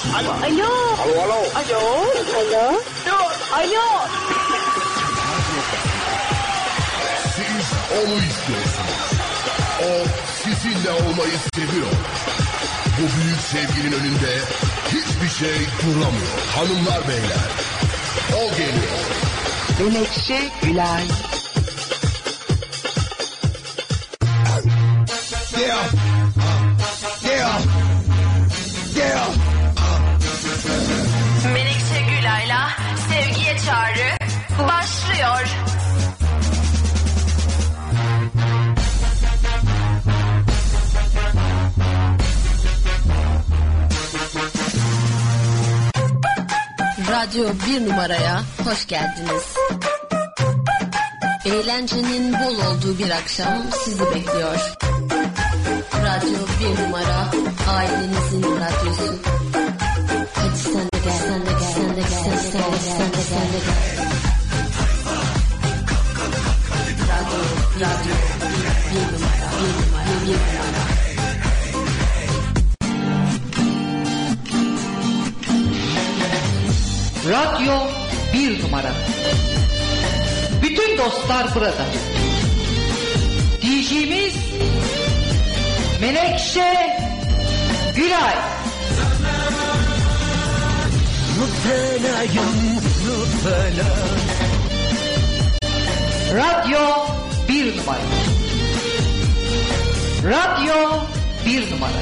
Alo. Alo. Alo. Alo. Alo. Alo. Siz onu istiyorsunuz. O sizinle olmayı seviyor. Bu büyük sevginin önünde hiçbir şey duramıyor. Hanımlar beyler, o geliyor. Menekşe Gülay. Yeah. Yeah. Yeah. Menekşe Gülay'la Sevgiye Çağrı başlıyor. Radyo 1 numaraya hoş geldiniz. Eğlencenin bol olduğu bir akşam sizi bekliyor. Radyo 1 numara, ailenizin radyosu. Hadi sen de gel, sen de gel, sen de gel, sen de gel, sen de gel. Radyo 1 numara, 1 numara. Radyo 1 numara. Bütün dostlar burada. DJ'miz Menekşe Gülay. Radyo 1 numara. Radyo 1 numara.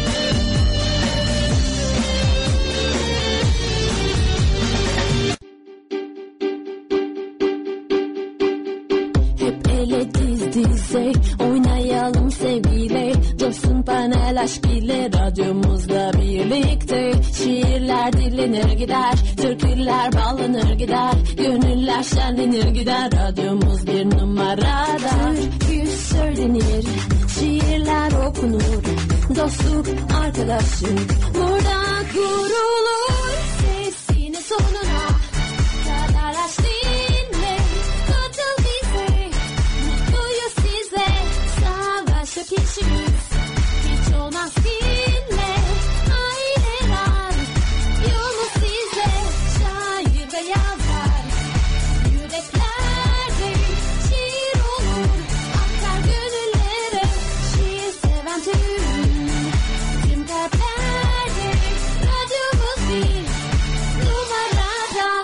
Ele diz dize oynayalım sevgiyle, dursun panel aşk ile radyomuzla birlikte. Şiirler dinlenir gider, türküler bağlanır gider, gönüller şenlenir gider. Radyomuz bir numarada. Türkü söylenir, şiirler okunur, dostluk arkadaşlık burada kurulur. Sesini sonuna kadar aç dinle, katıl bize, mutluyuz size. Savaşa kişimiz hiç olmaz dinle, aileler yolumuz size. Şair ve yazar yüreklerde şiir olur, akar gönüllere. Şiir seven tüm kalplerde radyomuz bir numarada.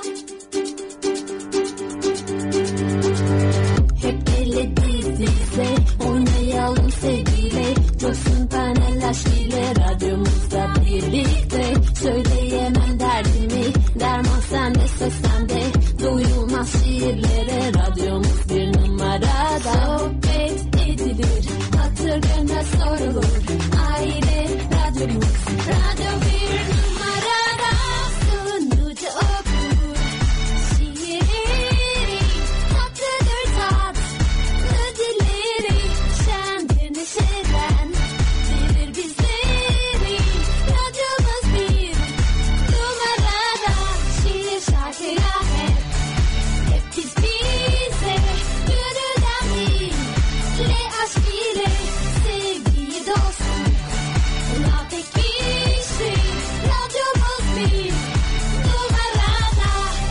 Hep ele diz dize oynayalım sevgiyle, dursun panel aşk ile radyomuzda birlikte. Söyleyemem derdimi, derman sende, söz sende, duyulmaz şiirlere radyomuz bir numarada. Sohbet edilir, hatır gönül sorulur, aile radyomuz, radyo bir numarada. Sunucu okur şiirleri, tatlıdır tatlı dilleri, şendir neşeden verir bizleri. Radyomuz bir numarada, şiir şarkıya hep biz bize, gönülden dile aşk ile, sevgiyi dostluk la tek bir şey. Radyomuz bir numarada.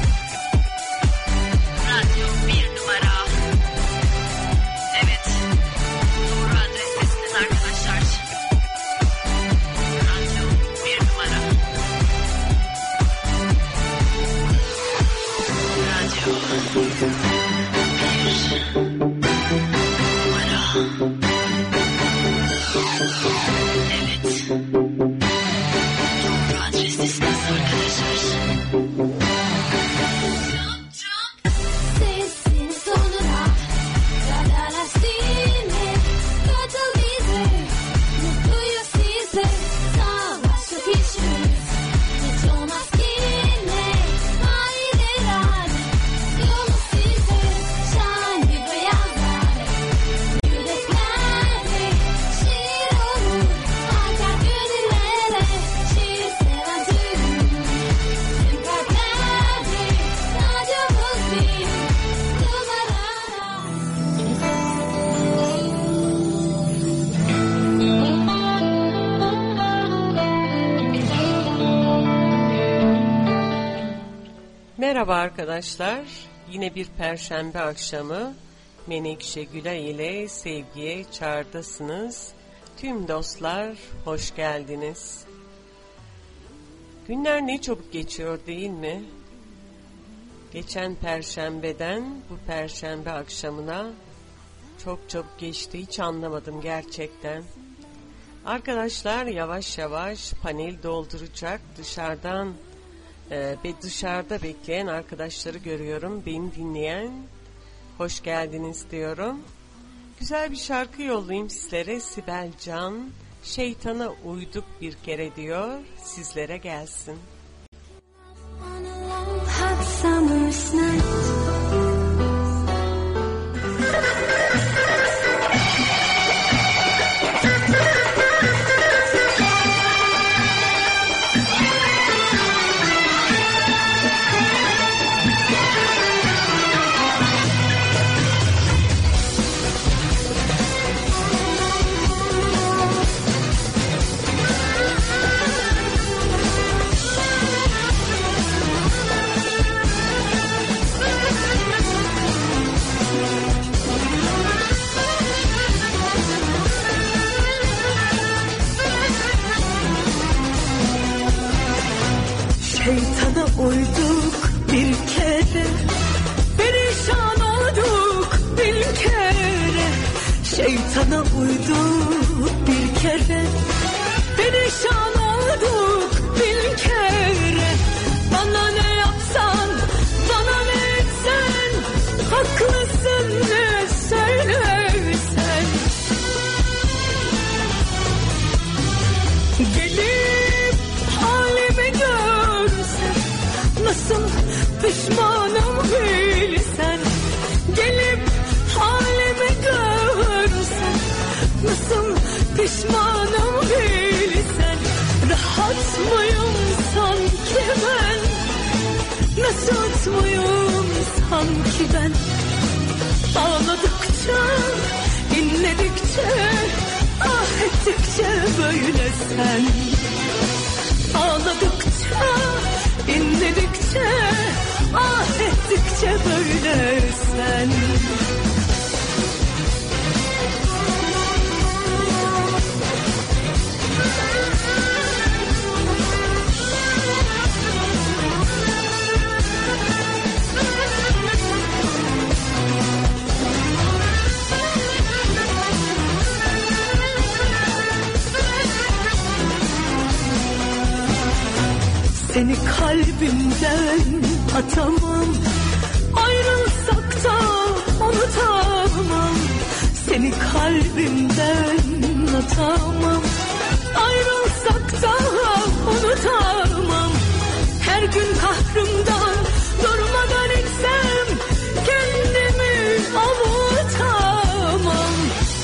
Radyo 1 numara. Evet, doğru adrestesiniz arkadaşlar. Radyo 1 numara. Radyo 1 numara. Evet, doğru adrestesiniz arkadaşlar. Sesini sonuna kadar aç dinle, katıl bize, mutluyuz size. Savaş yok işimiz hiç olmaz kinle, aileler yolumuz size. Şair ve yazar yüreklerde şiir olur, Merhaba arkadaşlar. Yine bir perşembe akşamı Menekşe Gülay ile Sevgiye Çağrı'dasınız. Tüm dostlar hoş geldiniz. Günler ne çabuk geçiyor değil mi? Geçen perşembeden bu perşembe akşamına çok çabuk geçti, hiç anlamadım gerçekten. Arkadaşlar yavaş yavaş panel dolduracak, dışarıda bekleyen arkadaşları görüyorum, beni dinleyen. Hoş geldiniz diyorum. Güzel bir şarkı yollayayım sizlere. Sibel Can, Şeytana Uyduk Bir Kere diyor, sizlere gelsin. Hot summer's night. Şeytana uyduk bir kere, perişan olduk bir kere. Şeytana uyduk bir kere, perişan olduk bir kere. Bana ne yapsan, bana ne etsen, haklısın ne söylersen. Gelip halimi görsen, nasıl pişmanım bilsen. Gelip halimi görsen, nasıl pişmanım bilsen. Rahat mıyım sanki ben, mesut muyum sanki ben. Ağladıkça, inledikçe, ah ettikçe böyle sen. Ağladıkça, inledikçe, ah ettikçe böyle sen. Seni kalbimden atamam, ayrılsak da unutamam. Seni kalbimden atamam, ayrılsak da unutamam. Her gün kahrımdan durmadan içsem, kendimi avutamam.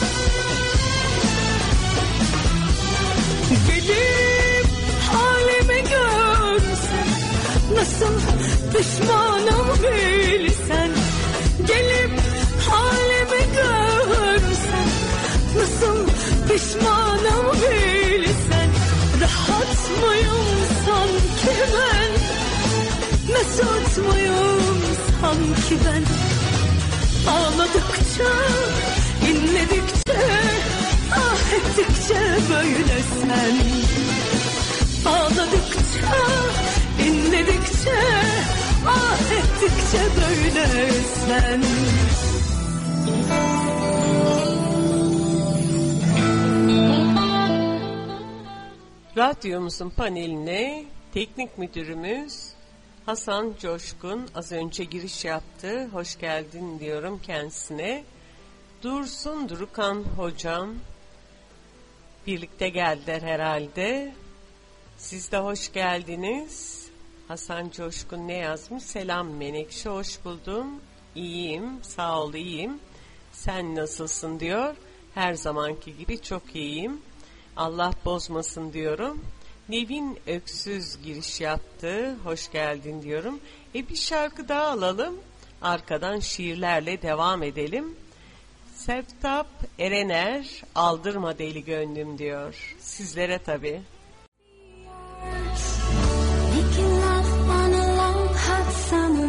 Gelip halimi görsen, nasıl pişmanım bilsen. Gelip halimi görsen, nasıl pişmanım bilsen. Rahat mıyım sanki ben, mesut muyum sanki ben. Ağladıkça, inledikçe, ah ettikçe böyle sen. Ağladıkça, inledikçe, ah ettikçe böyle sen. Radyomuzun paneline teknik müdürümüz Hasan Coşkun az önce giriş yaptı. Hoş geldin diyorum kendisine. Dursun Durukan hocam birlikte geldiler herhalde. Siz de hoş geldiniz. Hasan Coşkun ne yazmış? Selam Menekşe, hoş buldum. İyiyim, sağ ol, iyiyim. Sen nasılsın diyor. Her zamanki gibi çok iyiyim. Allah bozmasın diyorum. Nevin Öksüz giriş yaptı. Hoş geldin diyorum. Bir şarkı daha alalım. Arkadan şiirlerle devam edelim. Seftap Erener, aldırma deli gönlüm diyor. Sizlere tabii. Making love on a long hot summer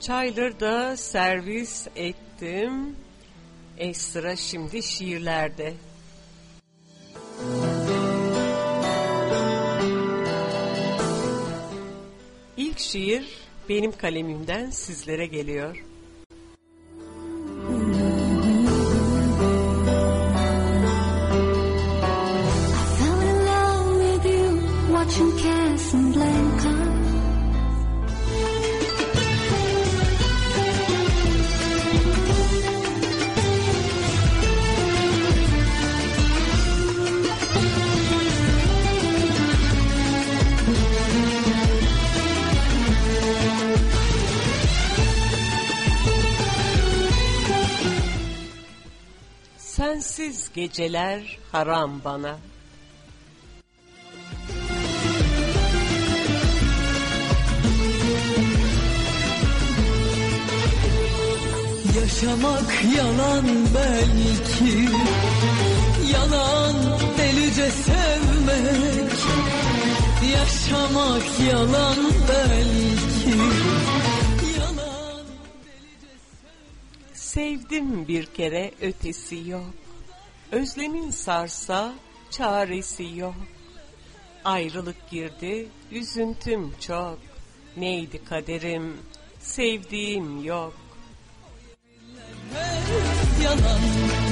Çayları servis ettim. Sıra şimdi şiirlerde. İlk şiir benim kalemimden sizlere geliyor. Sensiz geceler haram bana. Yaşamak yalan belki, yalan delice sevmek. Yaşamak yalan belki, yalan delice sevmek. Sevdim bir kere ötesi yok, özlemin sarsa çaresi yok. Ayrılık girdi üzüntüm çok, neydi kaderim sevdiğim yok. Yalan,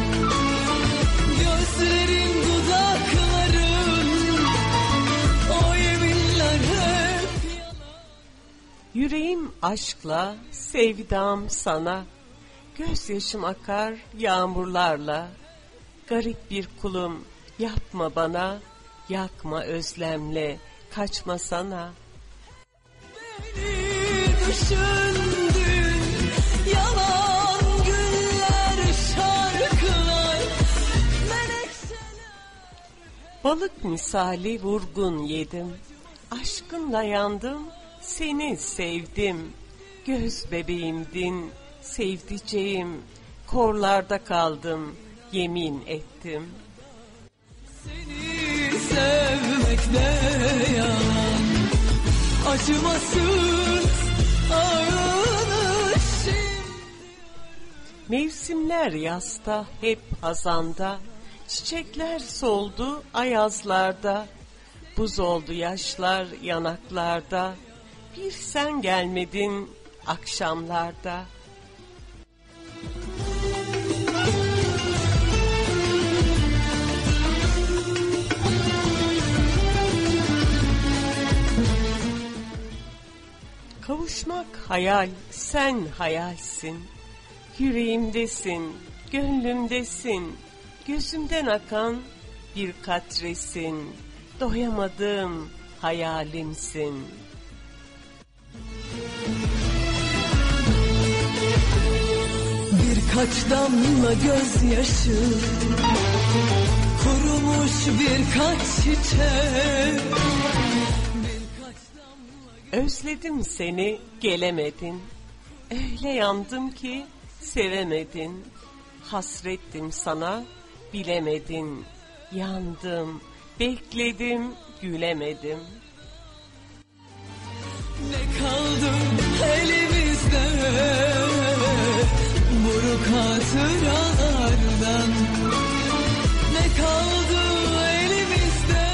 gözlerin dudakların, o yeminler hep yalan. Yüreğim aşkla, sevdam sana, gözyaşım akar yağmurlarla. Garip bir kulum yapma bana, yakma özlemle kaçma sana. Beni düşündün, yalan. Balık misali vurgun yedim, aşkınla yandım, seni sevdim. Göz bebeğimdin, sevdiceğim, korlarda kaldım, yemin ettim. Seni sevmek ne yalan, acımasız ağlaşım. Mevsimler yasta hep hazanda, çiçekler soldu ayazlarda, buz oldu yaşlar yanaklarda, bir sen gelmedin akşamlarda. Kavuşmak hayal, sen hayalsin, yüreğimdesin, gönlümdesin. Gözümden akan bir katresin, doyamadığım hayalimsin. Birkaç damla gözyaşı, kurumuş birkaç çiçek. Özledim seni, gelemedin. Öyle yandım ki sevemedin. Hasrettim sana, bilemedin. Yandım, bekledim, gülemedim. Ne kaldı elimizde buruk hatıralardan? Ne kaldı elimizde?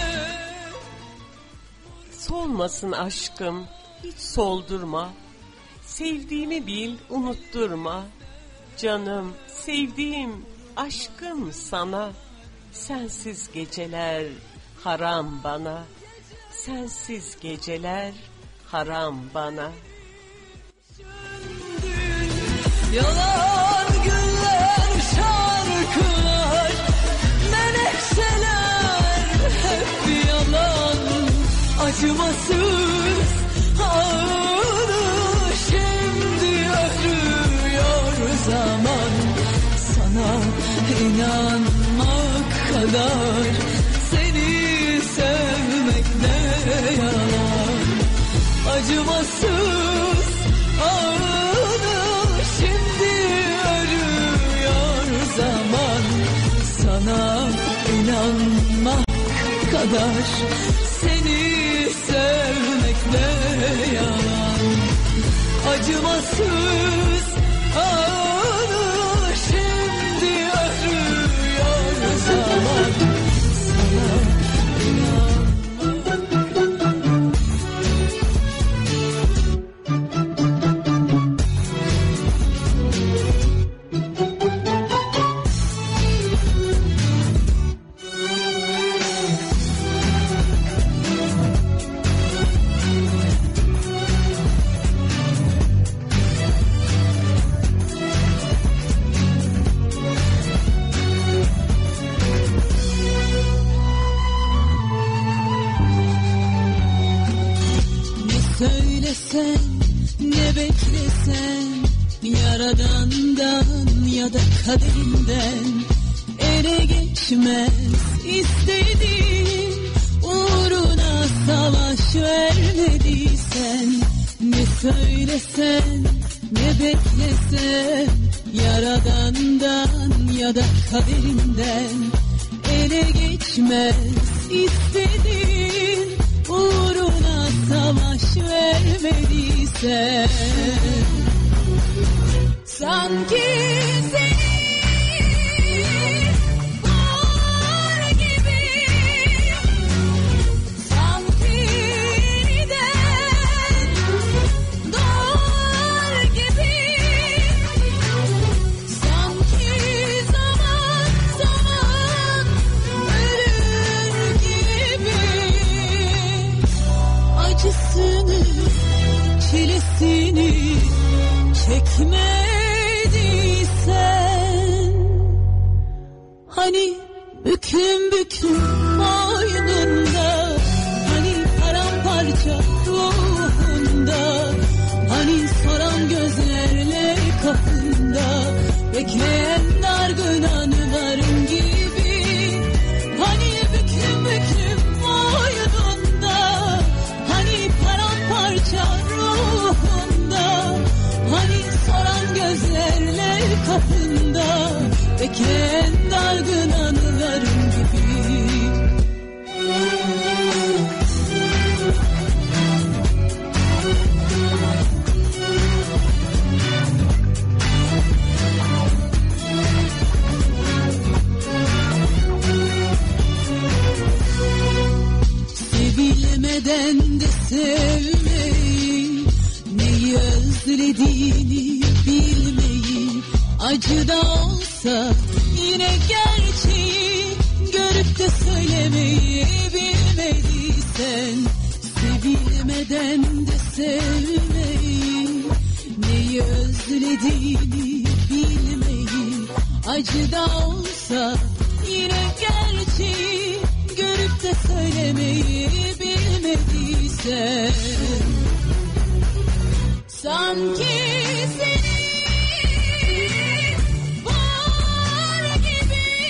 Solmasın aşkım, hiç soldurma. Sevdiğimi bil, unutturma. Canım, sevdiğim, aşkım sana. Sensiz geceler haram bana. Sensiz geceler haram bana. Yalan güller, şarkılar, menekşeler hep yalan. Acımasız ağır şimdi örüyor zaman. Sana inanmak kadar seni sevmek ne yalan. Acımasız ağır şimdi örüyor zaman. Sana inanmak kadar seni sevmek ne yalan. acımasız ağını şimdi arıyor zaman. Söylesen, ne beklesen, Yaradan'dan ya da kaderinden ele geçmez istediğin, uğruna savaş vermediysen. Ne söylesen, ne beklesen, Yaradan'dan ya da kaderinden ele geçmez istediğin, uğruna savaş vermediysen. Sanki seni var gibi, sanki yeniden doğar gibi, sanki zaman zaman ölür gibi. Acısını, çilesini çekmediysen, hani büklüm büklüm boynunda, hani paramparça ruhunda, hani soran gözlerle kapında bekleyen dargın anıların gibi. Hani büklüm büklüm boynunda, hani paramparça ruhunda, hani soran gözlerle kapında bekleyen dargın anılarım gibi. Sevilmeden de sevmeyi, neyi özlediğini bilmeyi, acı da olsa yine gerçeği görüp de söylemeyi bilmediysen. Sevilmeden de sevmeyi, neyi özlediğini bilmeyi, acı da olsa yine gerçeği görüp de söylemeyi bilmediysen. Sanki seni var gibi,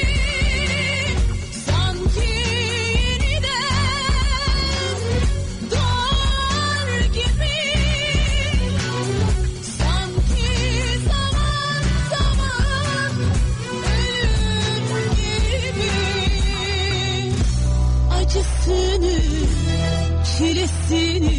sanki yeniden doğar gibi, sanki zaman zaman ölür gibi. Acısını, çilesini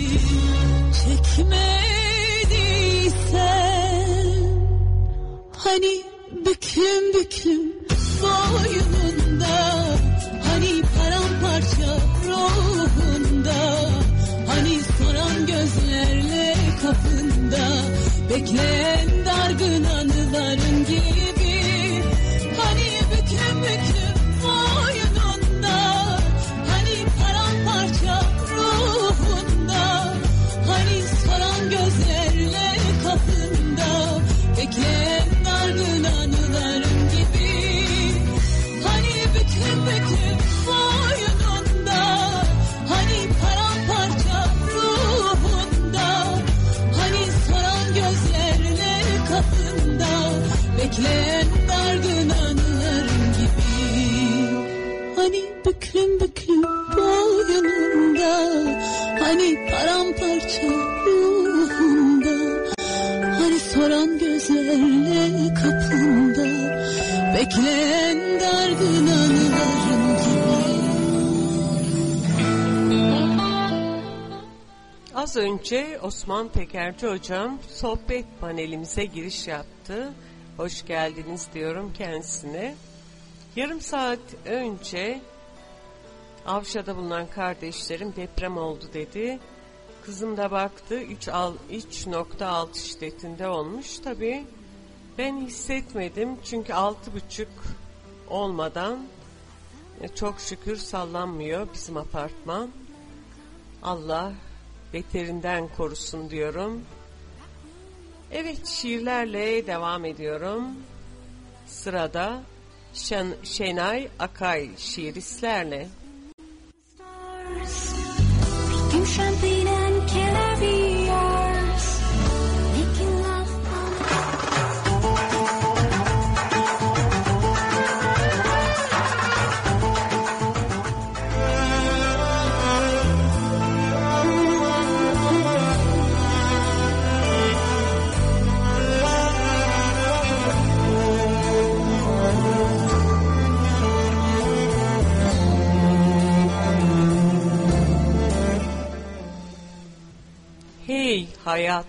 çekmediysen, hani büklüm büklüm boynunda, hani paramparça ruhunda, hani soran gözlerle kapında bekleyen dargın anıların gibi. Hani büklüm büklüm boynunda, hani paramparça ruhunda, hani soran gözlerle kapında bekleyen dargın anılarım gibi. Hani büklüm büklüm boynunda, hani paramparça ruhunda, hani soran gözlerle kapında bekleyen dargın anılarım gibi. Hani büklüm büklüm boynunda, hani paramparça ruhunda, hani soran gözlerle kapında bekleyen dargın anılarım gibi. Az önce Osman Tekerci hocam sohbet panelimize giriş yaptı. Hoş geldiniz diyorum kendisine. Yarım saat önce Avşa'da bulunan kardeşlerim deprem oldu dedi. Kızım da baktı 3.6 şiddetinde olmuş. Tabii ben hissetmedim çünkü 6.5 olmadan çok şükür sallanmıyor bizim apartman. Allah beterinden korusun diyorum. Evet, şiirlerle devam ediyorum. Sırada Şenay Akay şiiristlerle. Champagne and caviars, making love Hey hayat.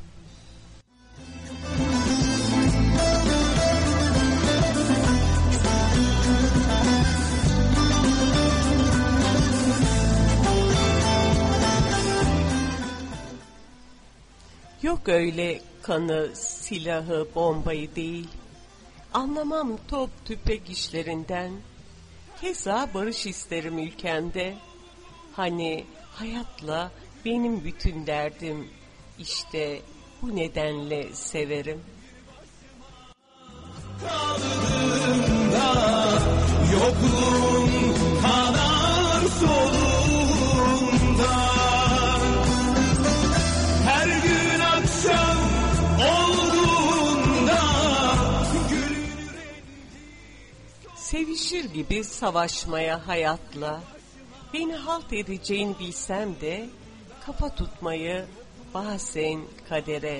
Yok öyle kanı, silahı, bombayı değil. Anlamam top tüfek işlerinden. Keza barış isterim ülkende. Hani hayatla benim bütün derdim, işte bu nedenle severim. Kaldığımda yokluğum kanar solumda. Her gün akşam olduğunda sevişir gibi savaşmaya hayatla. Beni halt edeceğini bilsem de kafa tutmayı bazen kadere.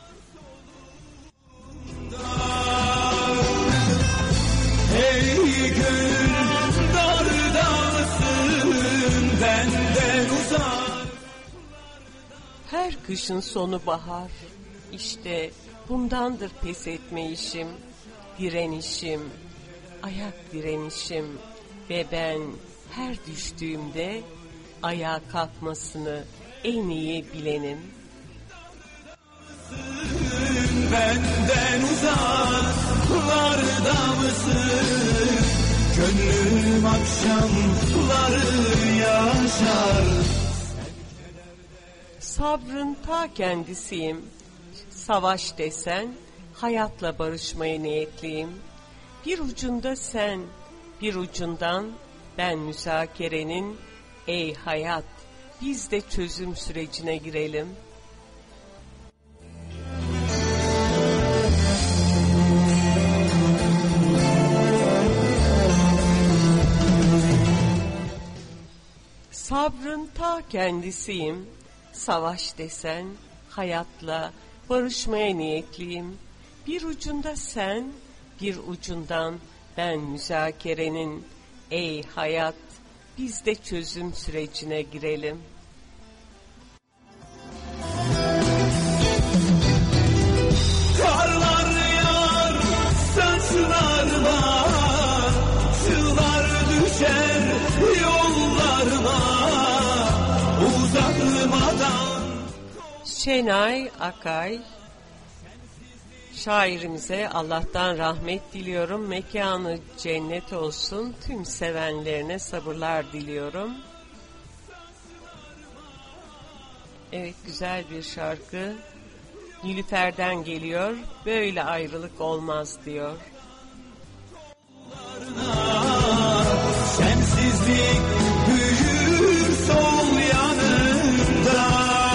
Hey gönül dardasın benden uzak. Her kışın sonu bahar. İşte bundandır pes etme işim, direnişim, ayak direnişim ve ben her düştüğümde ayağa kalkmasını en iyi bilenim. Benden uzaklarda mısın? Gönlüm akşamları yaşar. Sabrın ta kendisiyim. Savaş desen hayatla barışmaya niyetliyim. Bir ucunda sen, bir ucundan ben müzakerenin. Ey hayat, biz de çözüm sürecine girelim. Sabrın ta kendisiyim. Savaş desen hayatla barışmaya niyetliyim. Bir ucunda sen, bir ucundan ben müzakerenin. Ey hayat, biz de çözüm sürecine girelim. Karlar yağar saçlarıma, çığlar düşer yollarıma, uzatmadan. Şenay Akay şairimize Allah'tan rahmet diliyorum. Mekanı cennet olsun. Tüm sevenlerine sabırlar diliyorum. Evet, güzel bir şarkı. Nilüfer'den geliyor. Böyle ayrılık olmaz diyor. Sensizlik büyür sol yanında.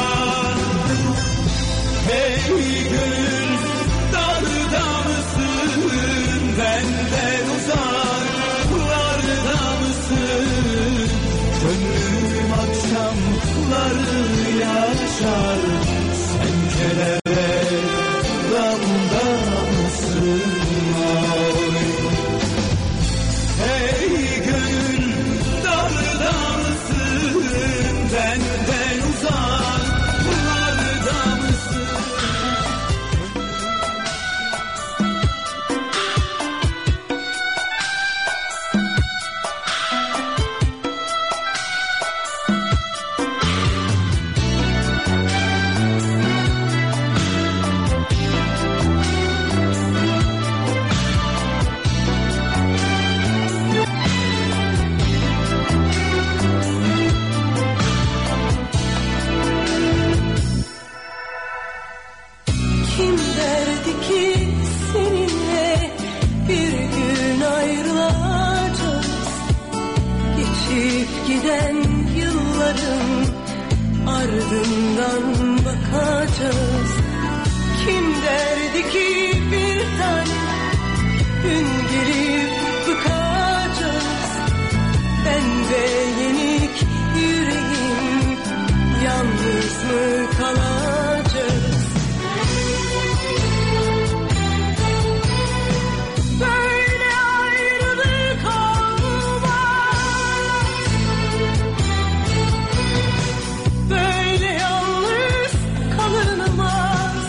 Hey gönül darda mısın? Benden uzaklarda mısın? Gönlüm akşamları yaşar. Sen kelebeklamda mısın? Hey gönül darda ki bir tane gün gelip bıkacağız. Ben ve yenik yüreğim yalnız mı kalacağız? Böyle ayrılık olmaz. Böyle yalnız kalınmaz.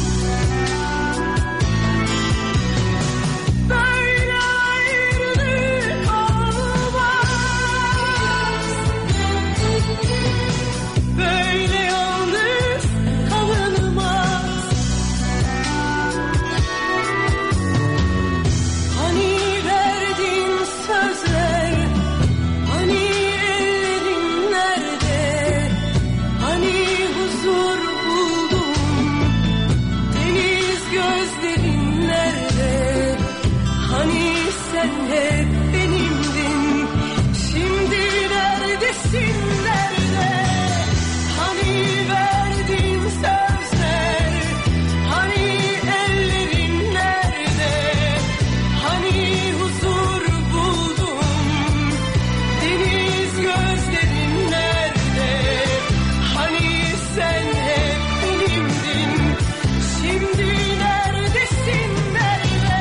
Böyle ayrılık olmaz. Böyle yalnız kalınmaz. Hani verdiğin sözler, hani ellerin nerede? Hani huzur buldum, deniz gözlerin nerede? Hani sen hep benimdin, şimdi neredesin, nerede? Hani verdiğin sözler, hani ellerin nerede? Hani huzur buldum, deniz gözlerin nerede? Hani sen hep benimdin, şimdi neredesin, nerede?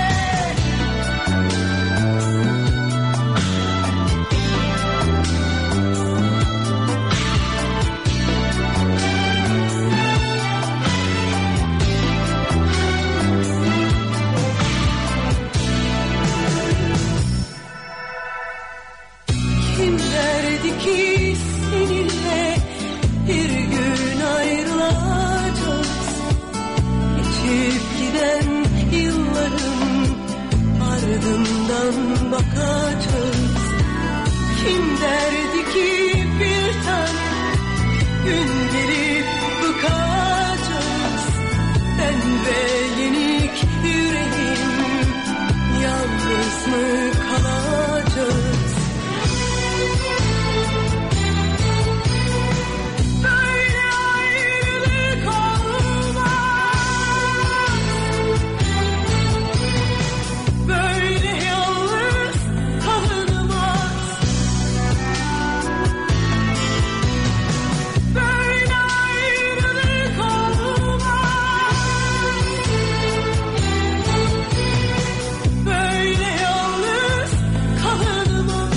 Kim derdi ki seninle bir gün ayrılacağız? Geçip giden yılların ardından bakacağız. Kim derdi ki bir tane gün gelip bıkacağız? Ben ve yenik yüreğim yalnız mı kalacağız? Böyle ayrılık olmaz. Böyle yalnız kalınmaz. Böyle ayrılık olmaz. Böyle yalnız kalınmaz.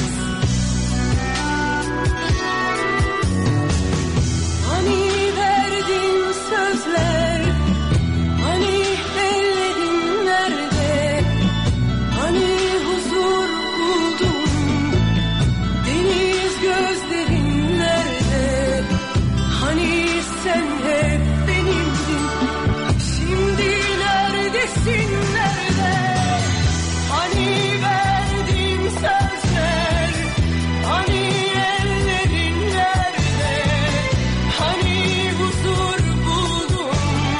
Hani verdiğin sözler, hani ellerin nerede? Hani huzur buldum, deniz gözlerin nerede? Hani sen hep benimdin, şimdi neredesin, nerede? Hani verdiğin sözler, hani ellerin nerede? Hani huzur buldum,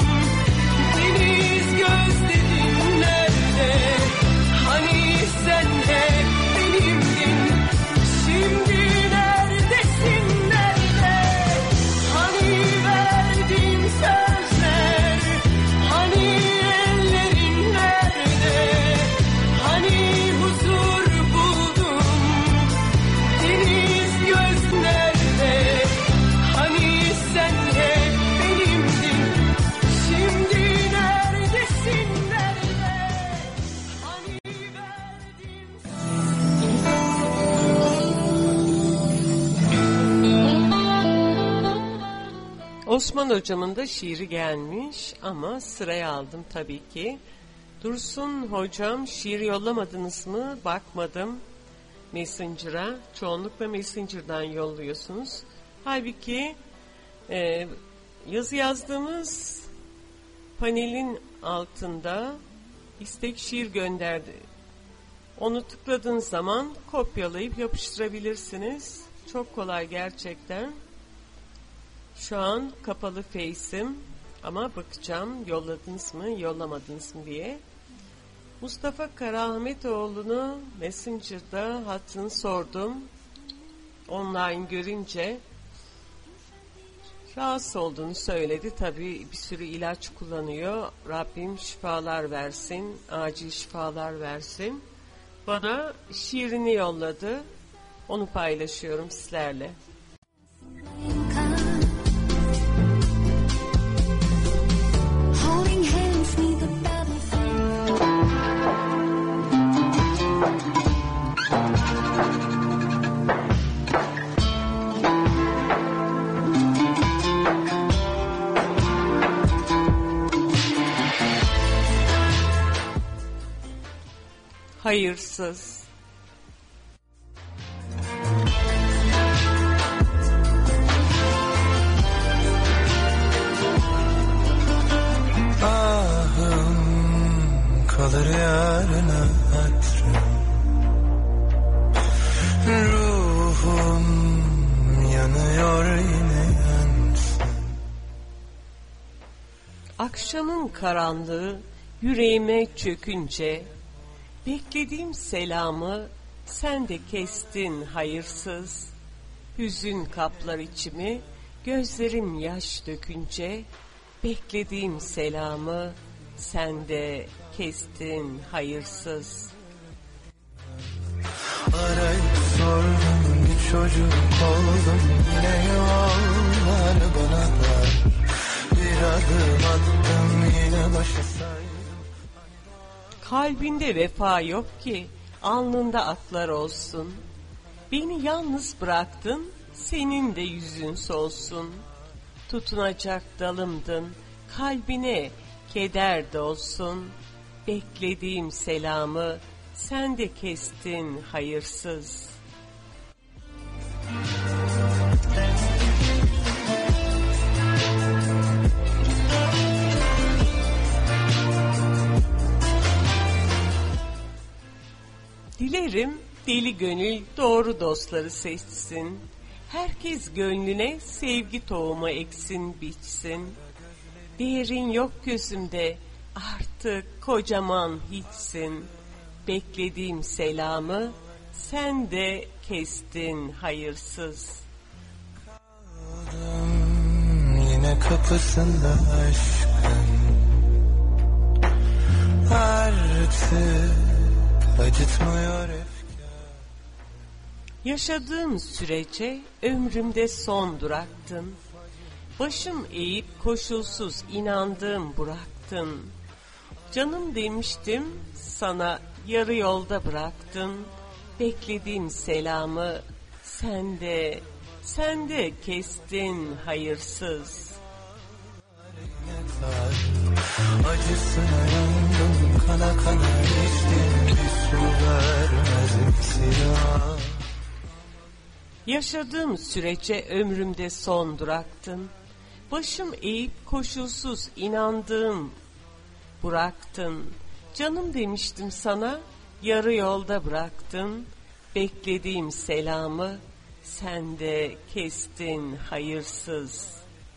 deniz gözlerin nerede? Hani sen hep benimdin, şimdi neredesin, nerede? Hani verdiğin sözler, hani ellerin nerede? Hani huzur buldum, deniz göz nerede? Hani sen hep benimdin, şimdi neredesin, nerede? Hani verdiğin Osman hocamın da şiiri gelmiş ama sıraya aldım tabii ki. Dursun hocam, şiir yollamadınız mı? Bakmadım Messenger'a. Çoğunlukla Messenger'dan yolluyorsunuz. Halbuki yazı yazdığımız panelin altında istek şiir gönderdi. Onu tıkladığınız zaman kopyalayıp yapıştırabilirsiniz. Çok kolay gerçekten. Şu an kapalı Face'im ama bakacağım yolladınız mı yollamadınız mı diye. Mustafa Karaahmetoğlu'nu Messenger'da hattını sordum. Online görünce Rahatsız olduğunu söyledi. Tabii bir sürü ilaç kullanıyor. Rabbim şifalar versin, acil şifalar versin. Bana şiirini yolladı. Onu paylaşıyorum sizlerle. Holding hands near the battlefield. Hayırsız. Ahım kalır yarına hatırım, ruhum yanıyor yine yansın. Akşamın karanlığı yüreğime çökünce, beklediğim selamı sen de kestin hayırsız. Hüzün kaplar içimi, gözlerim yaş dökünce, beklediğim selamı sen de kestin hayırsız. Arayıp sordum, bir çocuk oldum, yine yollar bana dar. Bir adım attım, yine başa saydım. Kalbinde vefa yok ki alnında aklar olsun. Beni yalnız bıraktın, senin de yüzün solsun. Tutunacak dalımdın, kalbine keder dolsun. Beklediğim selamı sen de kestin hayırsız. Dilerim deli gönül doğru dostları seçsin. Herkes gönlüne sevgi tohumu eksin biçsin. Değerin yok gözümde, artık kocaman hiçsin. Beklediğim selamı sen de kestin hayırsız. Kaldım yine kapısında aşkın, artık acıtmıyor efkar. Yaşadığım sürece ömrümde son duraktın. Başım eğip koşulsuz inandığım bıraktın. Canım demiştim sana, yarı yolda bıraktın. Beklediğim selamı sen de kestin hayırsız. Acısına yandım, kana kana içtim, bir su vermez siyah. Yaşadığım sürece ömrümde son duraktın. Başım eğip koşulsuz inandığım bıraktın. Canım demiştim sana, yarı yolda bıraktın. Beklediğim selamı sen de kestin hayırsız.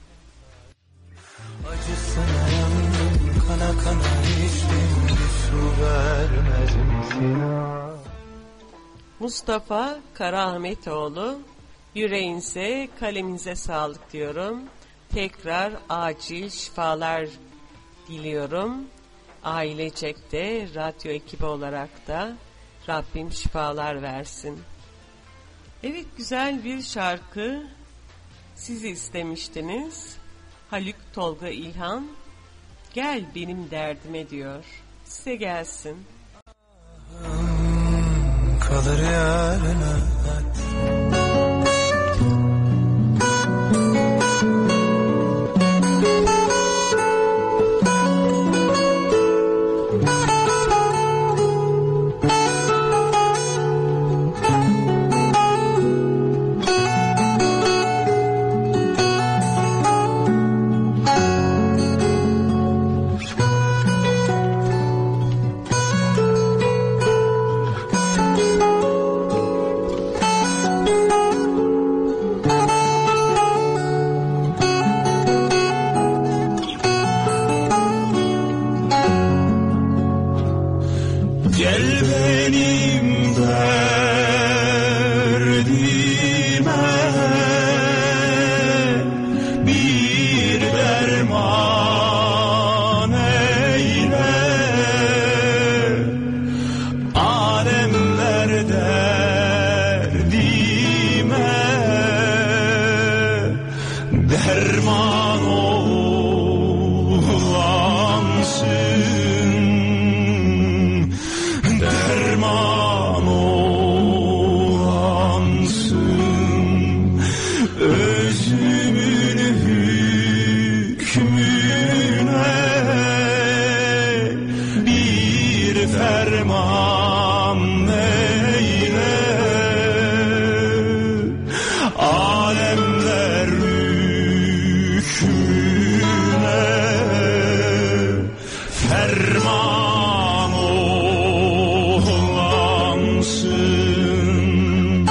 Acısına yandım, kana kana içtim, bir su vermez siyah. Mustafa Karaahmetoğlu, yüreğinize, kaleminize sağlık diyorum. Tekrar acil şifalar diliyorum. Ailecek de, radyo ekibi olarak da Rabbim şifalar versin. Evet, güzel bir şarkı siz istemiştiniz. Haluk Tolga İlhan, gel benim derdime diyor. Size gelsin. Kalır yarına bir ferman eyle, alemler hükmüne ferman olansın.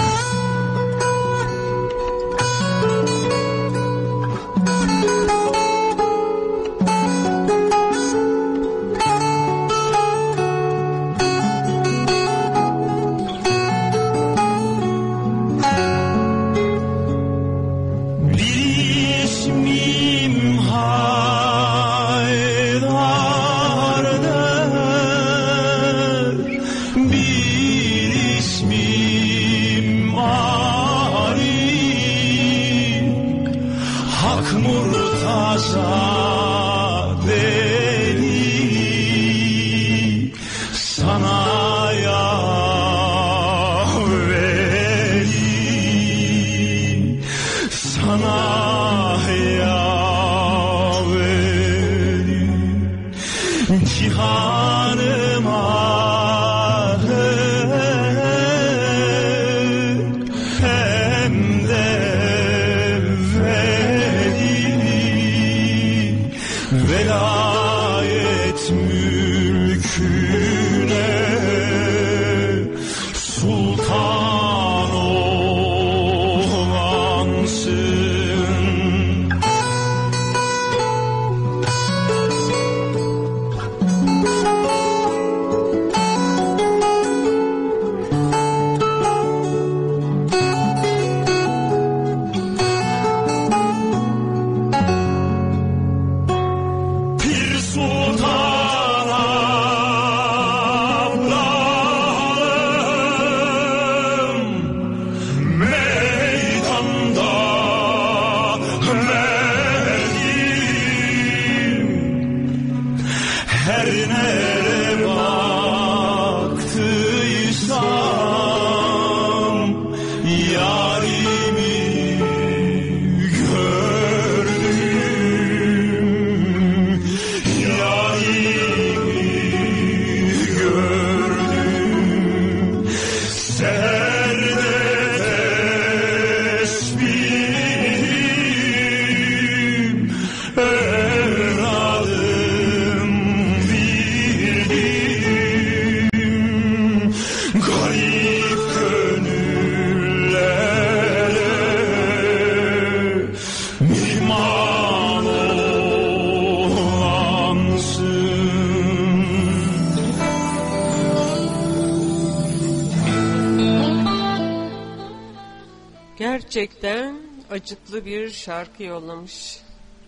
Gerçekten acıklı bir şarkı yollamış,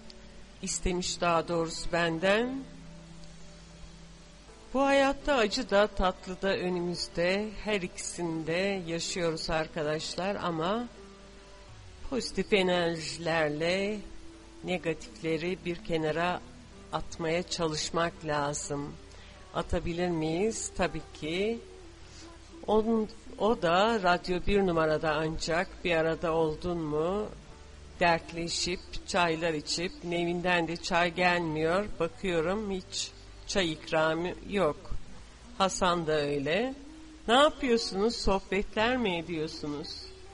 istemiş daha doğrusu benden. Bu hayatta acı da tatlı da önümüzde, her ikisinde yaşıyoruz arkadaşlar, ama pozitif enerjilerle negatifleri bir kenara atmaya çalışmak lazım. Atabilir miyiz? Tabii ki. O da Radyo 1 numarada, ancak bir arada oldun mu dertleşip çaylar içip, Nevin'den de çay gelmiyor, bakıyorum hiç çay ikramı yok. Hasan da öyle. Ne yapıyorsunuz? Sohbetler mi ediyorsunuz?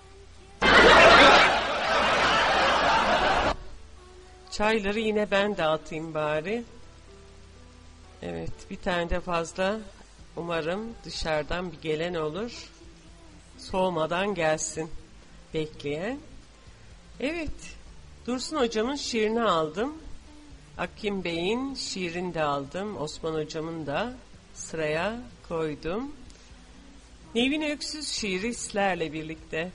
Çayları yine ben dağıtayım bari. Evet, bir tane de fazla, umarım dışarıdan bir gelen olur. Soğumadan gelsin bekleyen. Evet, Dursun hocamın şiirini aldım. Hakim Bey'in şiirini de aldım. Osman hocamın da sıraya koydum. Nevin Öksüz şiiri sizlerle birlikte.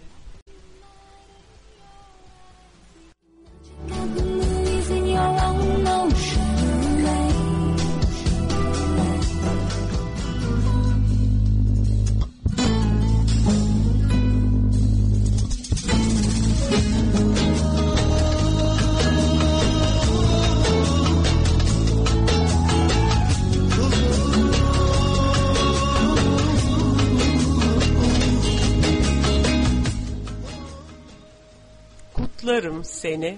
Kutlarım seni.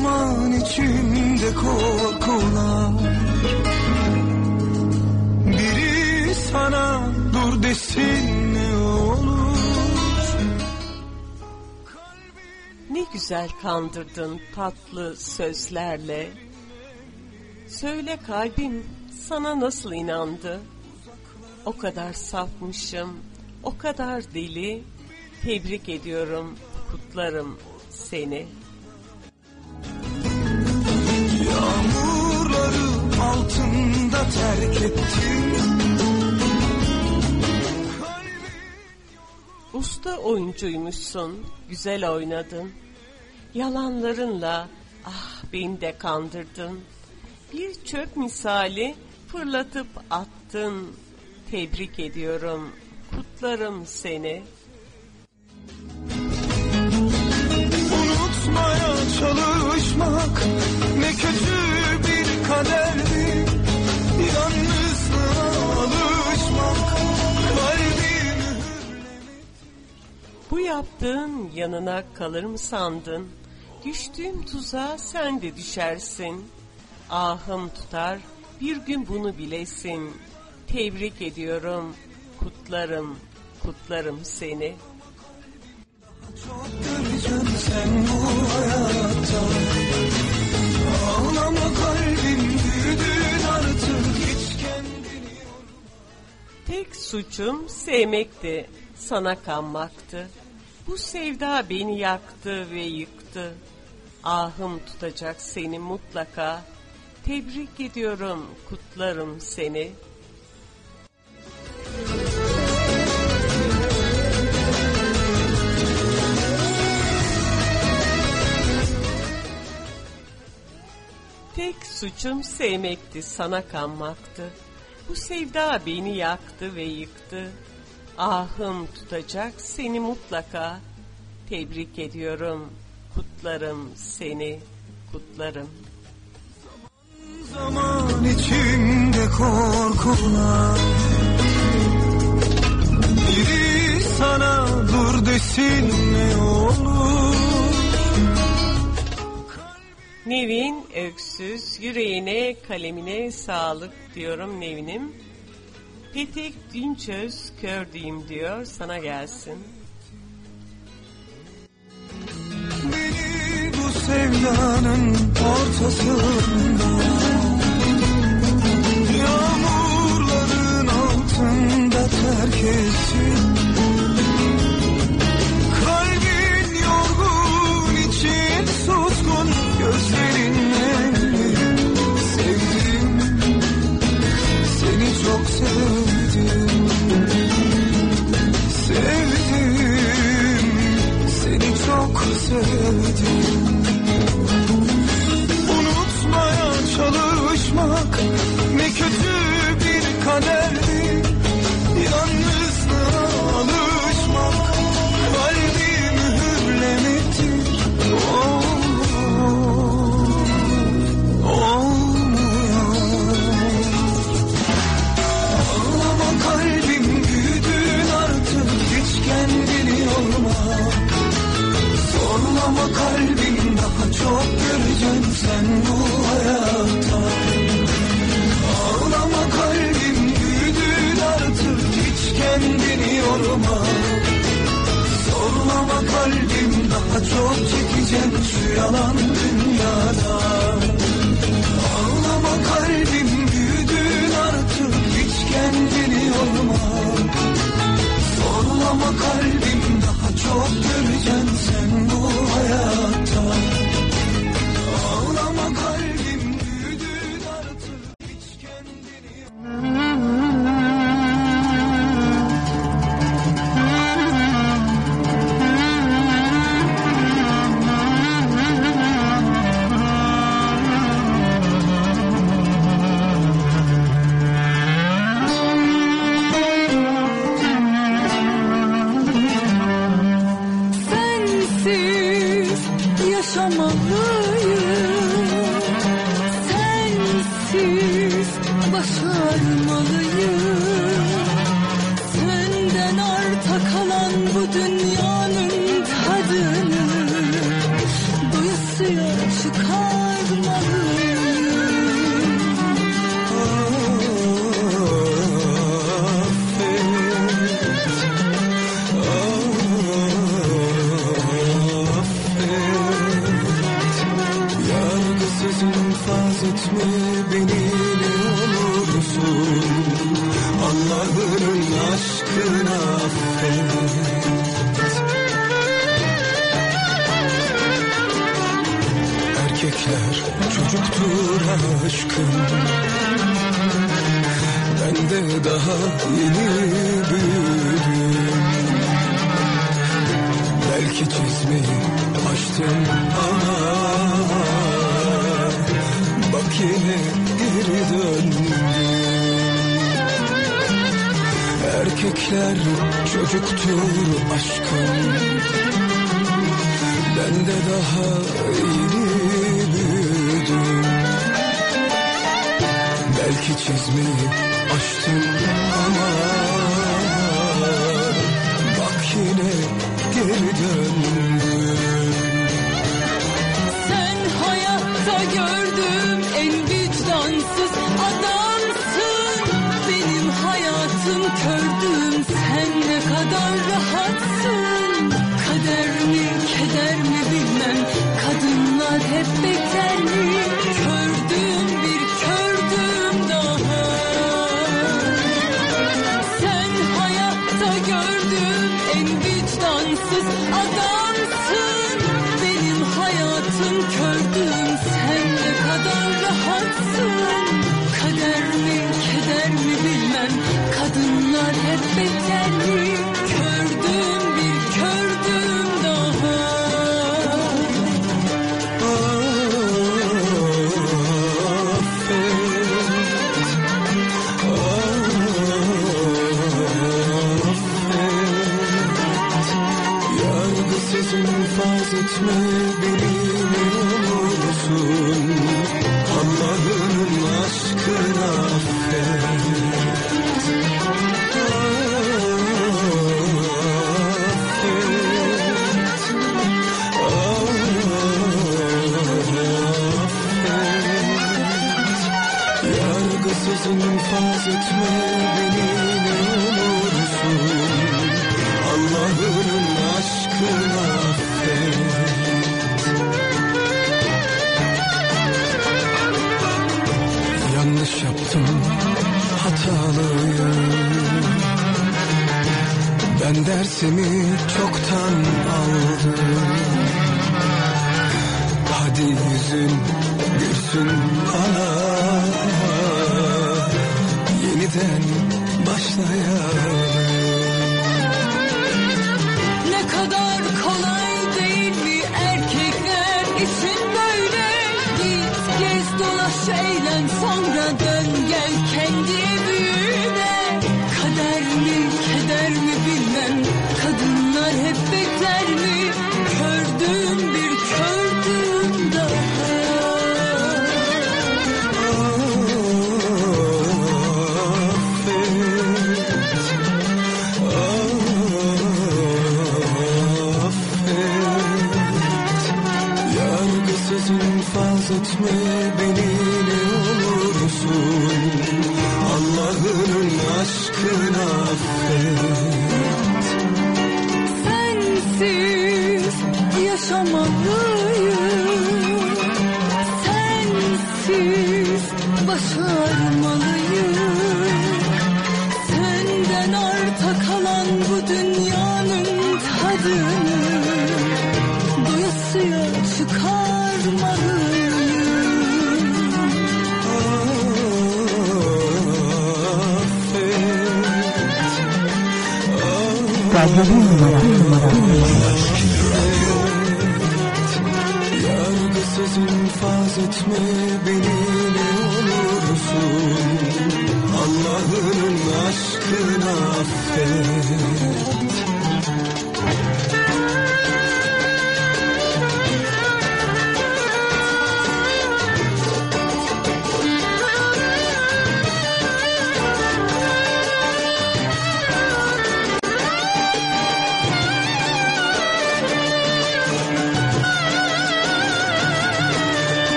zaman içimde korkular. Biri sana dur desin ne olur. Ne güzel kandırdın tatlı sözlerle. Söyle kalbim sana nasıl inandı? O kadar safmışım, o kadar deli. Tebrik ediyorum, kutlarım seni. Yağmurları altında terk ettim. Usta oyuncuymuşsun, güzel oynadın. Yalanlarınla ah beni de kandırdın. Bir çöp misali fırlatıp attın. Tebrik ediyorum, kutlarım seni. Unutmaya çalışmak ne kötü bir kaderdi. Yalnızlığa alışmak kalbimi. Bu yaptığın yanına kalır mı sandın? Düştüğüm tuzağa sen de düşersin. Ahım tutar, bir gün bunu bilesin. Tebrik ediyorum, kutlarım, kutlarım seni. Çok göreceksin sen bu hayatta. Ağlama kalbim büyüdün artık hiç kendini. Tek suçum sevmekti, sana kanmaktı. Bu sevda beni yaktı ve yıktı. Ahım tutacak seni mutlaka. Tebrik ediyorum, kutlarım seni. Tek suçum sevmekti, sana kanmaktı. Bu sevda beni yaktı ve yıktı. Ahım tutacak seni mutlaka. Tebrik ediyorum, kutlarım seni, kutlarım. Zaman içimde korkular. Biri sana dur desin ne olur. Nevin Öksüz, yüreğine kalemine sağlık diyorum Nevin'im. Petek Dünçöz, kördüğüm diyor, sana gelsin. Beni bu sevdanın ortasında, yağmurların altında terk ettin. Kalbin yorgun, için suskun, gözlerin nemli. Sevdim, seni çok sevdim. Sevdim, seni çok sevdim. Unutmaya çalışmak ne kötü bir kaderdi. Yalnızlığa alışmak kalbi mühürlemiştir. Olmuyor. Ağlama kalbim büyüdün artık hiç kendini yorma. Zorlama kalbim daha çok göreceksin sen bu hayatta. Ağlama kalbim büyüdün artık hiç kendini yorma. Zorlama kalbim daha çok çekeceksin şu yalan dünyada. Ağlama kalbim büyüdün artık hiç kendini yorma. Zorlama kalbim daha çok göreceksin sen bu hayatta. Ağlama kalbim büyüdün artık hiç kendini yorma. Sensiz yaşamalıyım, sensiz başarmalıyım. Senden arta kalan bu dünyanın tadını doyasıya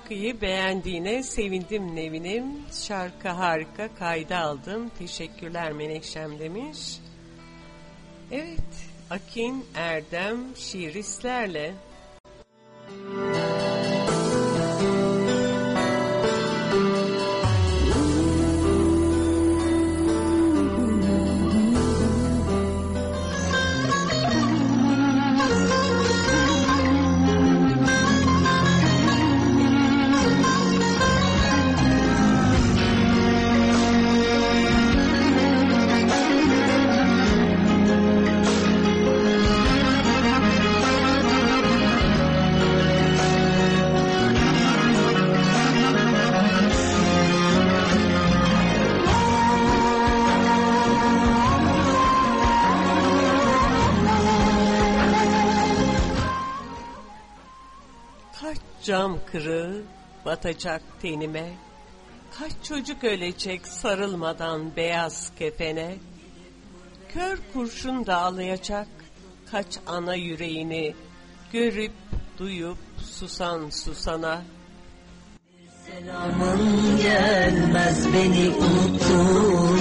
Şarkıyı beğendiğine sevindim Nevin'im. Şarkı harika, kayda aldım. Teşekkürler Menekşem demiş. Evet, Akin Erdem şiiristlerle. Cam kırığı batacak tenime, kaç çocuk ölecek sarılmadan beyaz kefene, kör kurşun dağlayacak kaç ana yüreğini, görüp duyup susan susana. Selamın gelmez beni unuttun,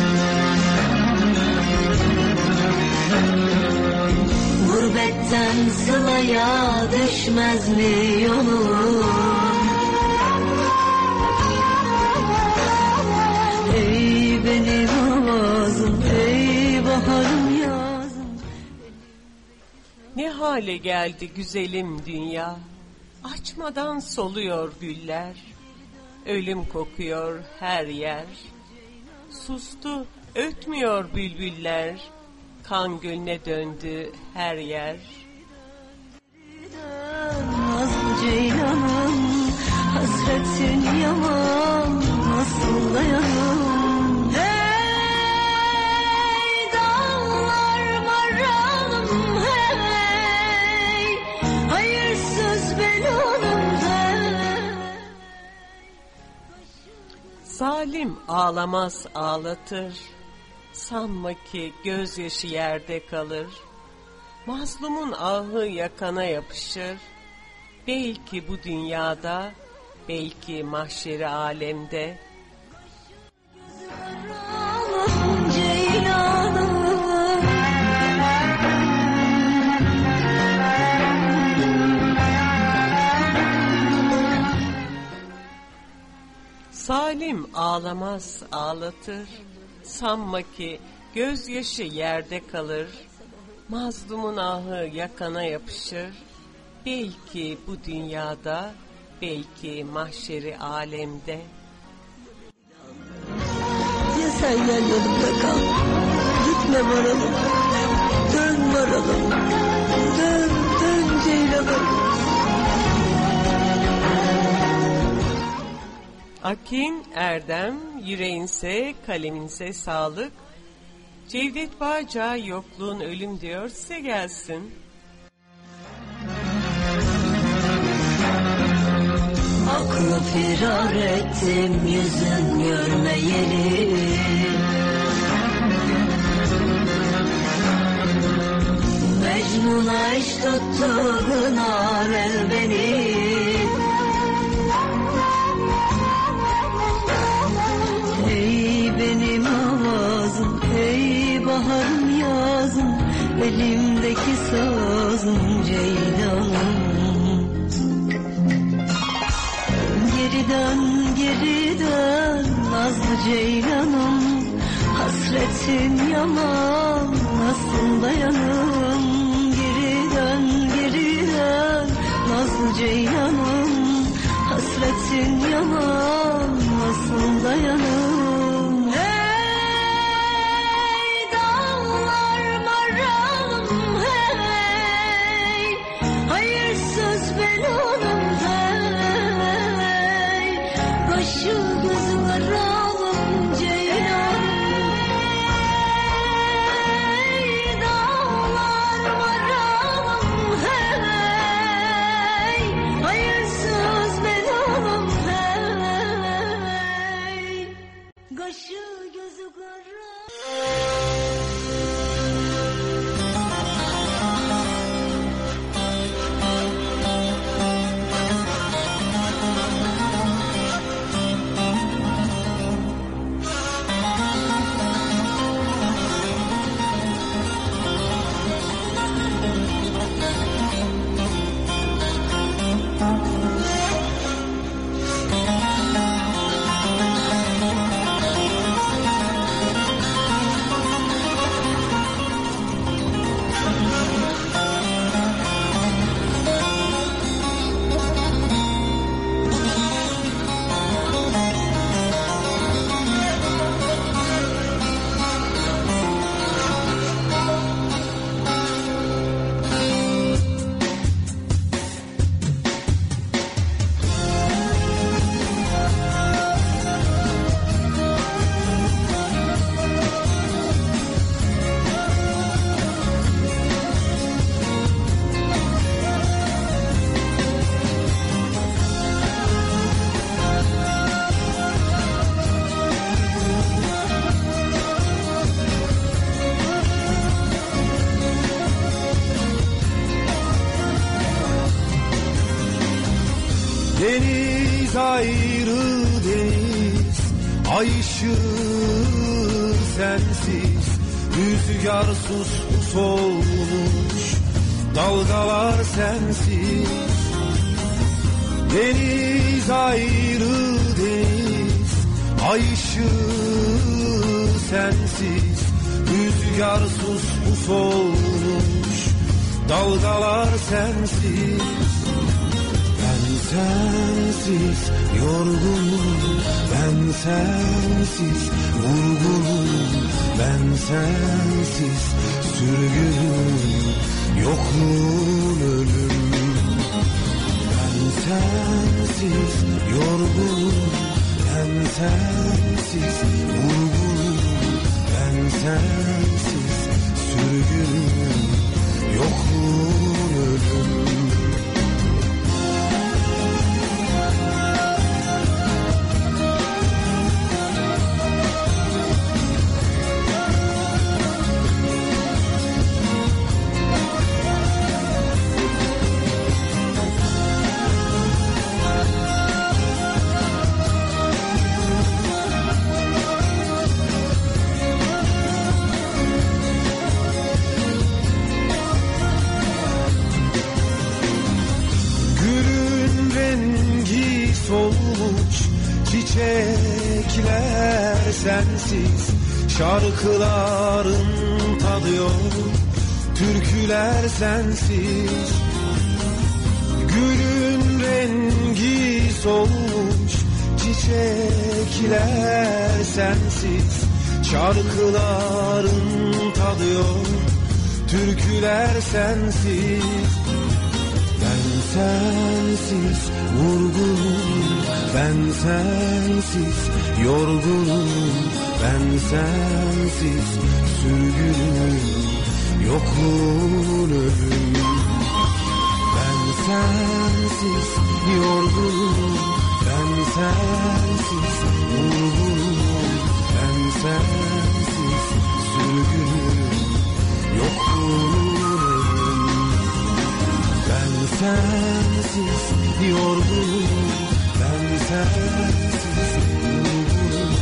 gurbetten sılaya düşmez mi yolun? Ey benim avazım, ey baharım yazım. Ne hale geldi güzelim dünya, açmadan soluyor güller, ölüm kokuyor her yer. Sustu, ötmüyor bülbüller, kan gölüne döndü her yer. Nazlı ceylanım, hasretin yaman, nasıl dayanım? Hey dağlar maralım, hey hayırsız belalım, hey. Zalim ağlamaz ağlatır, sanma ki gözyaşı yerde kalır. Mazlumun ahı yakana yapışır, belki bu dünyada, belki mahşeri alemde. Zalim ağlamaz ağlatır, sanma ki gözyaşı yerde kalır. Mazlumun ahı yakana yapışır, belki bu dünyada, belki mahşeri alemde. Ya sen gel yanımda kal, gitme varalım, dön varalım, dön dön ceylanım. Akin Erdem, yüreğinse kaleminize sağlık. Cevdet Bağca, yokluğun ölüm diyor, size gelsin. Aklı firar ettim yüzün görmeyeli, Mecnun'a iş tuttu gınar el beni. Ey benim avazım, ey baharım yazım, elimdeki sazım ceylanım. Geri dön, geri dön nazlı ceylanım, hasretin yaman, nasıl dayanım? Geri dön, geri dön nazlı ceylanım, hasretin yaman, nasıl dayanım? Hey dağlar maralım, hey hayırsız belalım, hey başı gözü karalım ceylan. Hey dağlar maralım, hey hayırsız belalım, hey başı gözü karalım. Ay ışığı sensiz, rüzgar susmuş olmuş, dalgalar sensiz. Deniz ayrı deniz, ay ışığı sensiz, rüzgar susmuş olmuş, dalgalar sensiz. Ben sensiz yorgunum, ben sensiz vurgunum, ben sensiz sürgünüm, yokluğun ölüm. Ben sensiz yorgunum, ben sensiz vurgunum, ben sensiz sürgünüm, yokluğun ölüm. Solmuş çiçekler sensiz, şarkıların tadı yok, türküler sensiz. Gülün rengi solmuş çiçekler sensiz, şarkıların tadı yok, türküler sensiz. Ben sensiz vurgunum, ben sensiz yorgunum, ben sensiz sürgünüm, yokluğun ölüm. Ben sensiz yorgunum, ben sensiz vurgunum, ben sensiz sürgünüm, yokluğun ölüm. Ben sensiz yorgunum, ben sensiz yorgunum.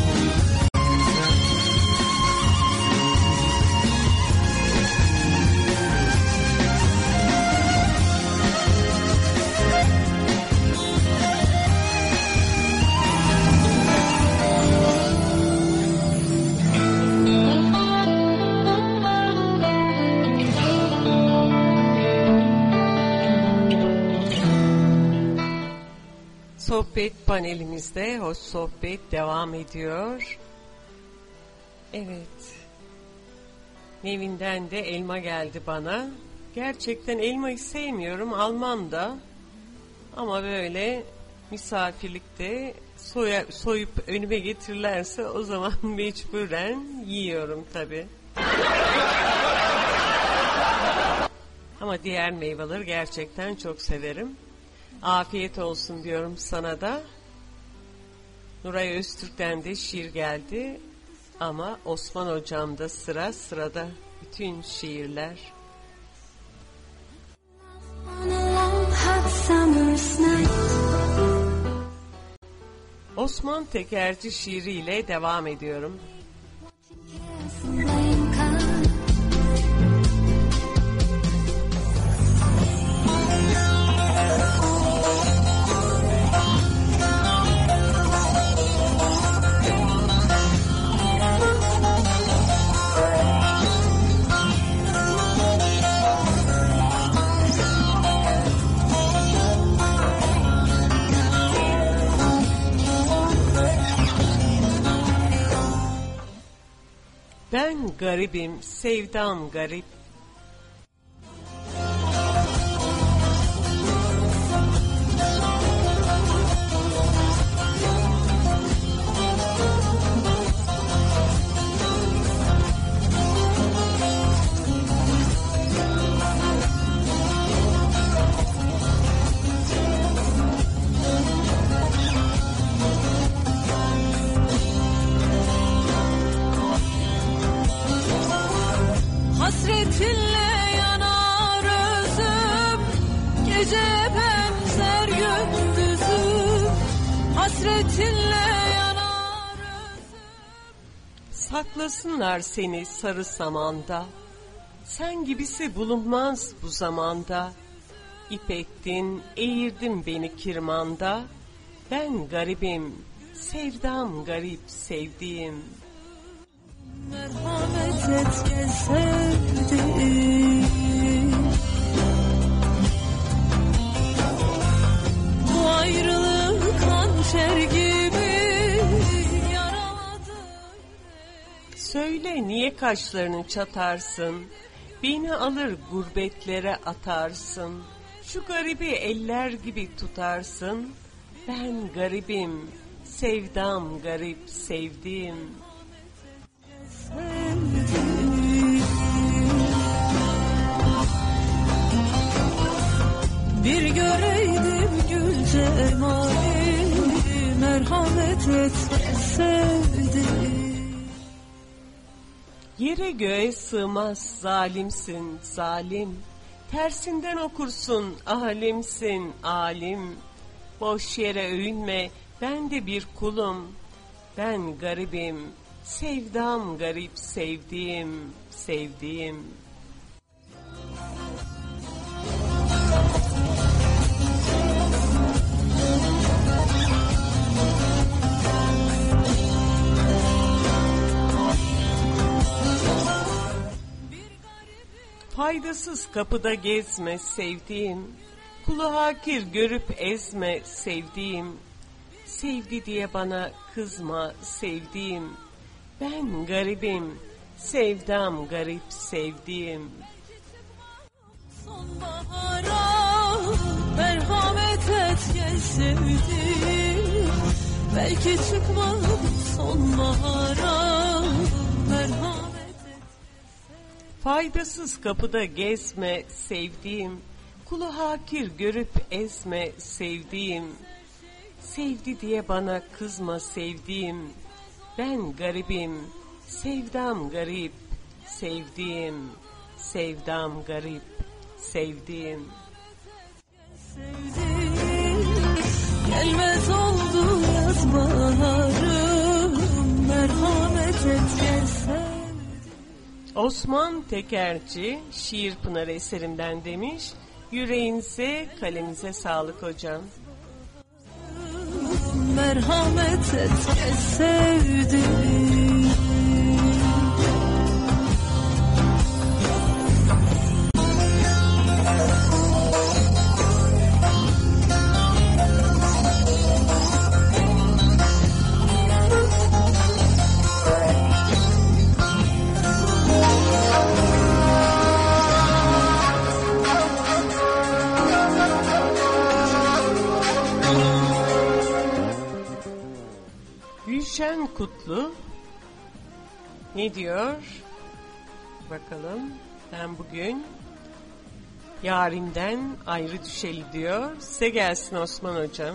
Sohbet panelimizde hoş sohbet devam ediyor. Evet. Nevin'den de elma geldi bana. Gerçekten elmayı sevmiyorum, almam da. Ama böyle misafirlikte soyup önüme getirirlerse o zaman mecburen yiyorum tabii. Ama diğer meyveleri gerçekten çok severim. Afiyet olsun diyorum sana da. Nuray Öztürk'ten de şiir geldi. Ama Osman Hocam'da sırada bütün şiirler. Osman Tekerci şiiriyle devam ediyorum. Ben garibim, sevdam garip. Hasret Saklasınlar seni sarı samanda, sen gibisi bulunmaz bu zamanda. İp ettin, eğirdin beni kirmanda, ben garibim, sevdam garip sevdiğim. Merhamet et gel sevdiğim. Bu ayrılık hançer gibi yaraladı. Söyle niye kaşlarını çatarsın, beni alır gurbetlere atarsın. Şu garibi eller gibi tutarsın, ben garibim, sevdam garip sevdiğim. Bir göreydim gül cemali, merhamet et sevdiğim. Yere göğe sığmaz zalimsin zalim, tersinden okursun alimsin alim. Boş yere övünme, ben de bir kulum, ben garibim, sevdam garip sevdiğim, sevdiğim. Faydasız kapıda gezme sevdiğim, kulu hakir görüp ezme sevdiğim. Sevdi diye bana kızma sevdiğim, ben garibim, sevdam garip sevdiğim. Sonbahara merhamet et gel sevdiğim. Belki çıkmam sonbahara merhamet et. Faydasız kapıda gezme sevdiğim, kulu hakir görüp ezme sevdiğim. Sevdi diye bana kızma sevdiğim, ben garibim, sevdam garip sevdiğim, sevdam garip sevdiğim. Sevdiğim gelmez oldu yaz baharım, merhamet et gel sevdiğim. Osman Tekerci Şiir Pınarı eserimden demiş. Yüreğinize, kalemize sağlık hocam. Merhamet et gel sevdiğim. Gülşen Kutlu ne diyor? Bakalım. Ben bugün yarimden ayrı düşeli diyor. Size gelsin Osman hocam.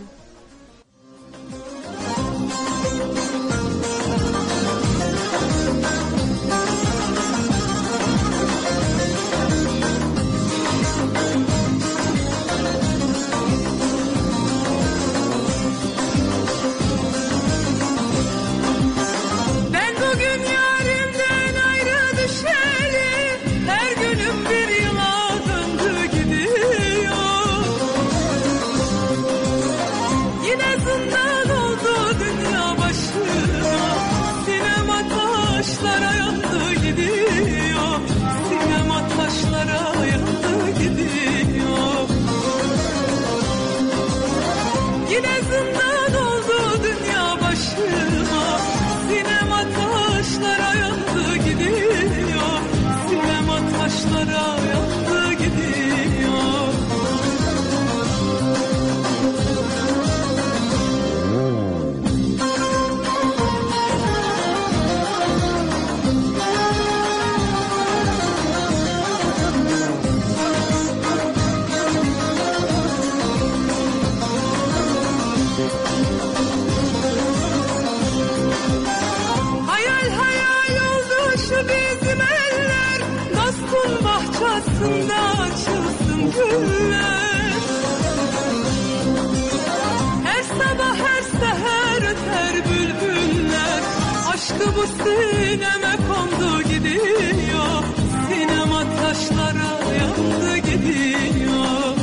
Aşkı bu sineme kondu gidiyor, sinema taşlara yandı gidiyor.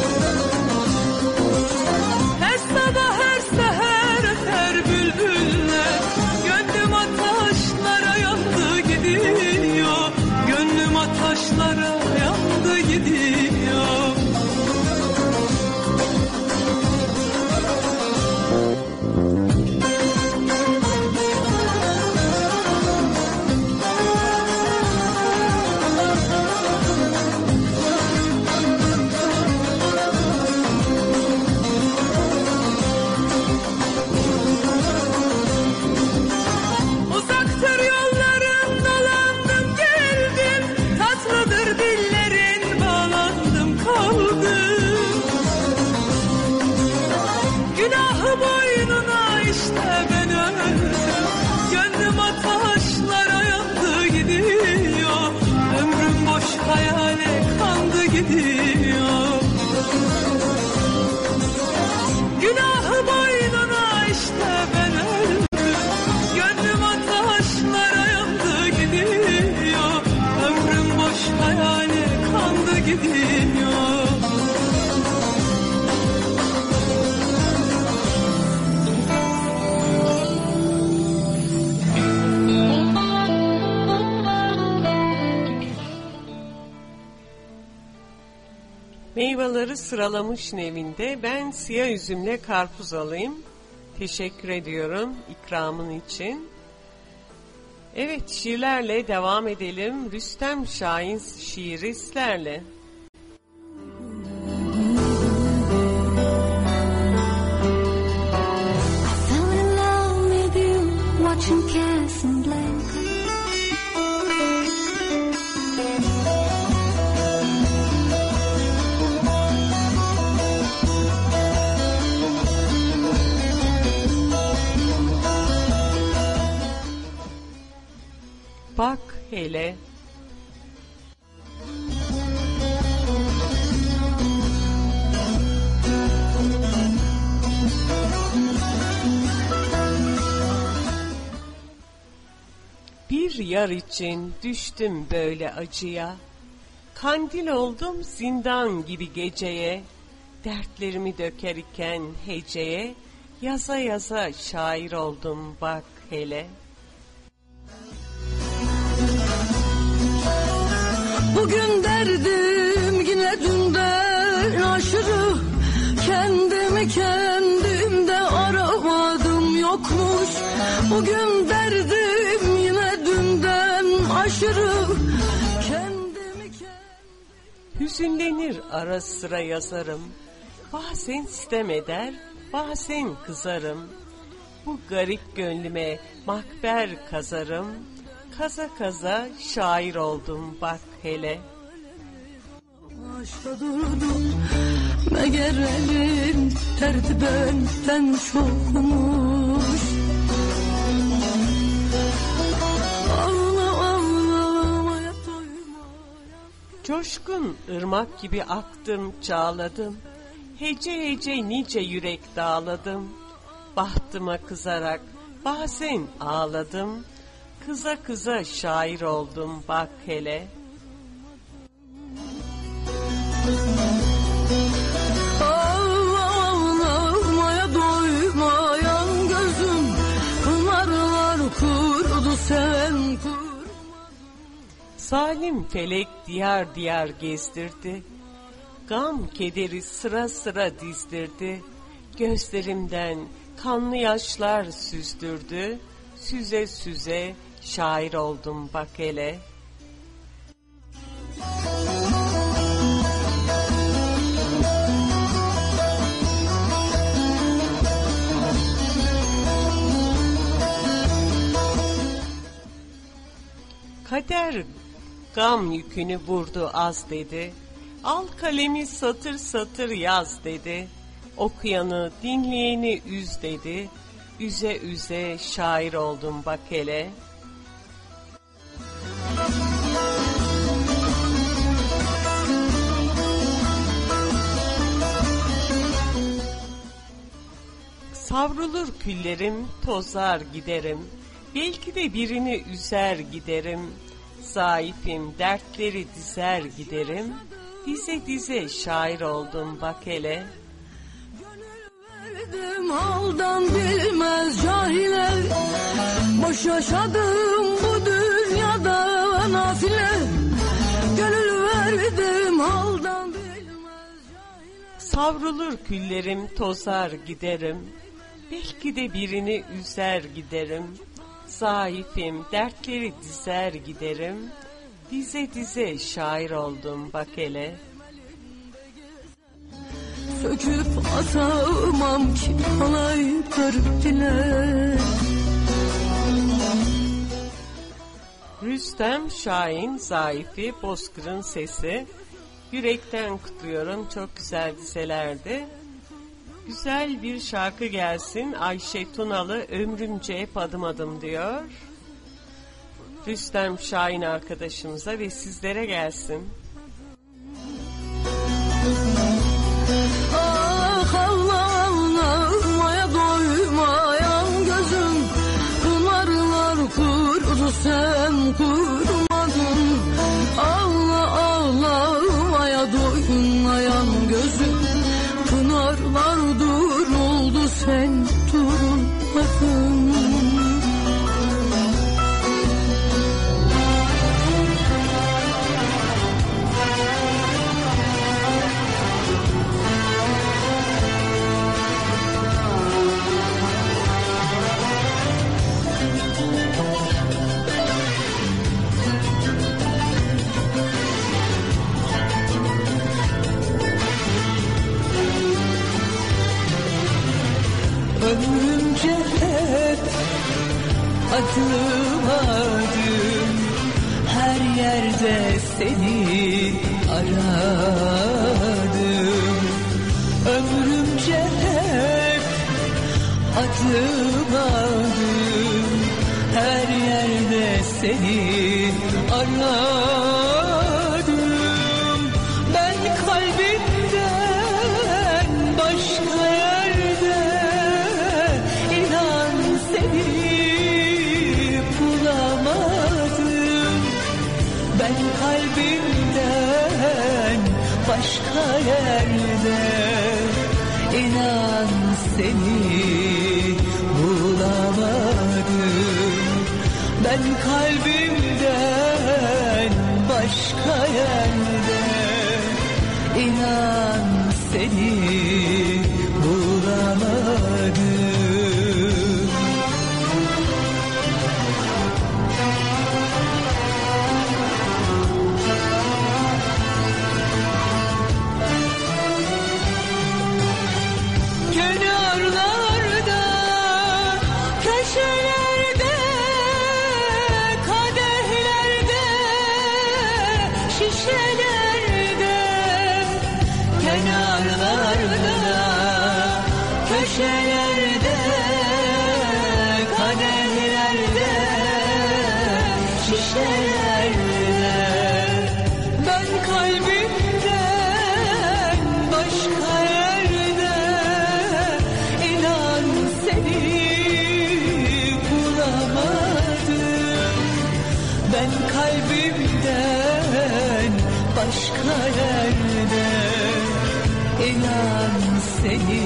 Her sabah her seher öter bülbüller, gönlüm ataşlara yandı gidiyor, gönlüm ataşlara yandı gidiyor. Uzaktır yolların, dolandım geldim, tatlıdır dillerin, bağlandım kaldım. Günahı boynuna işte ben öldüm, gönlüm ataşlara yandı gidiyor, ömrüm boş hayale kandı gidiyor. Günahı boynuna işte ben öldüm, gönlüm ataşlara yandı gidiyor, ömrüm boş hayale kandı gidiyor. Meyveleri sıralamış Nevin'de. Ben siyah üzümle karpuz alayım. Teşekkür ediyorum ikramın için. Evet, şiirlerle devam edelim. Rüstem Şahin şiiri sizlerle. Fell in love with you, watching Casablanca. Bak hele. Bir yar için düştüm böyle acıya, kandil oldum zindan gibi geceye, dertlerimi döker iken heceye, yaza yaza şair oldum bak hele. Bugün derdim yine dünden aşırı, kendimi kendimde aramadım yokmuş. Bugün derdim yine dünden aşırı, kendimi Hüzünlenir ara sıra yazarım, bazen sitem eder, bazen kızarım. Bu garip gönlüme makber kazarım, kaza kaza şair oldum bak hele. Aşka durdum, meğer elim derdi benden çokmuş. Ağlamaya doymaya. Coşkun ırmak gibi aktım çağladım, hece hece nice yürek dağladım. Bahtıma kızarak bazen ağladım, kıza kıza şair oldum bak hele. Ağlamaya doymayan gözüm, pınarlar kurdu sen kur. Zalim felek diyar diyar gezdirdi, gam kederi sıra sıra dizdirdi. Gözlerimden kanlı yaşlar süzdürdü, süze süze şair oldum bak hele. Kader gam yükünü vurdu az dedi, al kalemi satır satır yaz dedi. Okuyanı dinleyeni üz dedi, üze üze şair oldum bak hele. Savrulur küllerim, tozar giderim, Belki de birini üzer giderim, zayıfim dertleri dizer giderim, dize dize şair oldum bak hele. Verdim haldan bilmez cahiler, boş yaşadım bu dünyada nafile. Gönül verdim haldan bilmez cahiler. Savrulur küllerim tozar giderim, belki de birini üzer giderim, zayıfim dertleri dizer giderim, dize dize şair oldum bak hele. Söküp atamam ki olayları dile. Rüstem Şahin, Zaifi, Bozkır'ın sesi. Yürekten kutluyorum, çok güzel dizelerdi. Güzel bir şarkı gelsin. Ayşe Tunalı, ömrümce hep adım adım diyor. Rüstem Şahin arkadaşımıza ve sizlere gelsin. Ah Allah'ına doymayan gözüm, pınarlar kurdu sen kurmadın. Allah Allah'ına doymayan gözüm, pınarlar duruldu sen durmadın. Ömrümce hep adım adım, her yerde seni aradım. Ömrümce hep adım adım, her yerde seni aradım. Ben kalbimden başka yerde inan seni bulamadım. Ben kalbimden başka yerde inan seni bulamadım. Ben kalbimden başka yerde inan seni bulamadım. Kenarlarda, köşelerde, kadehlerde, şişelerde, kenarlarda, köşelerde, kadehlerde, şişelerde, ben kalbimden başka yerde inan seni bulamadım. Ben kalbimden başka yerde inan seni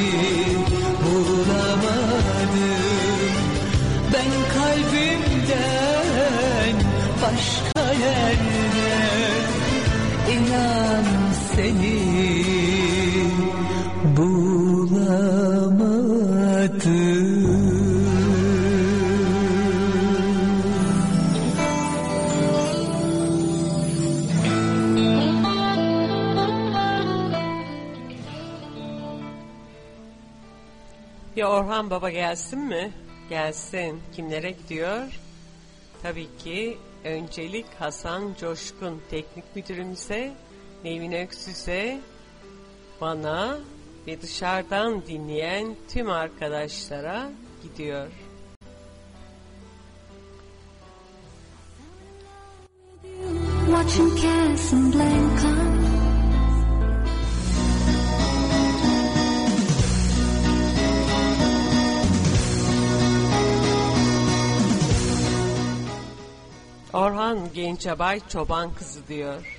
bulamadım. Ben kalbimden başka yerde inan seni Ya Orhan Baba gelsin mi? Gelsin. Kimlere gidiyor? Tabii ki öncelik Hasan Coşkun teknik müdürümüze, Nevin Öksüz'e, bana ve dışarıdan dinleyen tüm arkadaşlara gidiyor. Watching Casablanca. Orhan Gencebay Çoban Kızı diyor.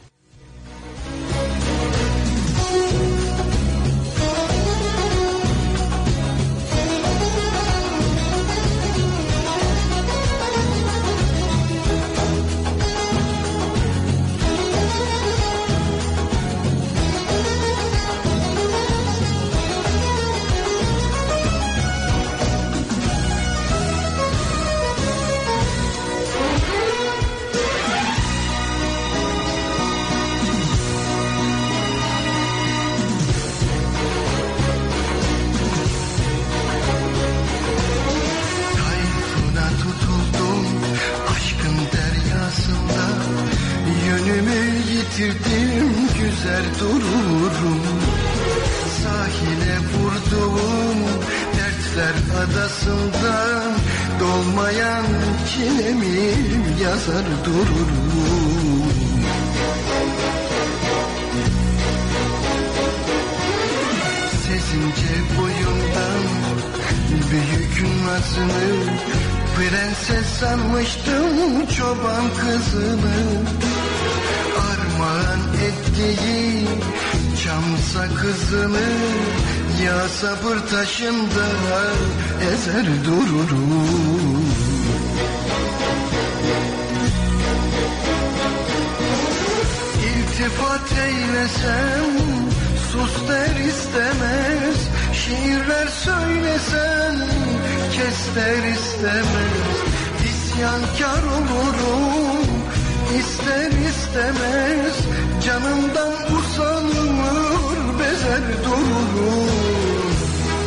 Yitirdim güzel dururum, sahile vurduğum dertler adasından dolmayan çilemi yazar dururum. Sezince boyundan büyük nazını, prenses sanmıştım çoban kızını. Armağan ettiği çam sakızını ya sabır taşında ezer dururum. İltifat eylesem sus der istemez, şiirler söylesen kes der istemez. İsyankar olurum İster istemez, canımdan usanır bezer dururum.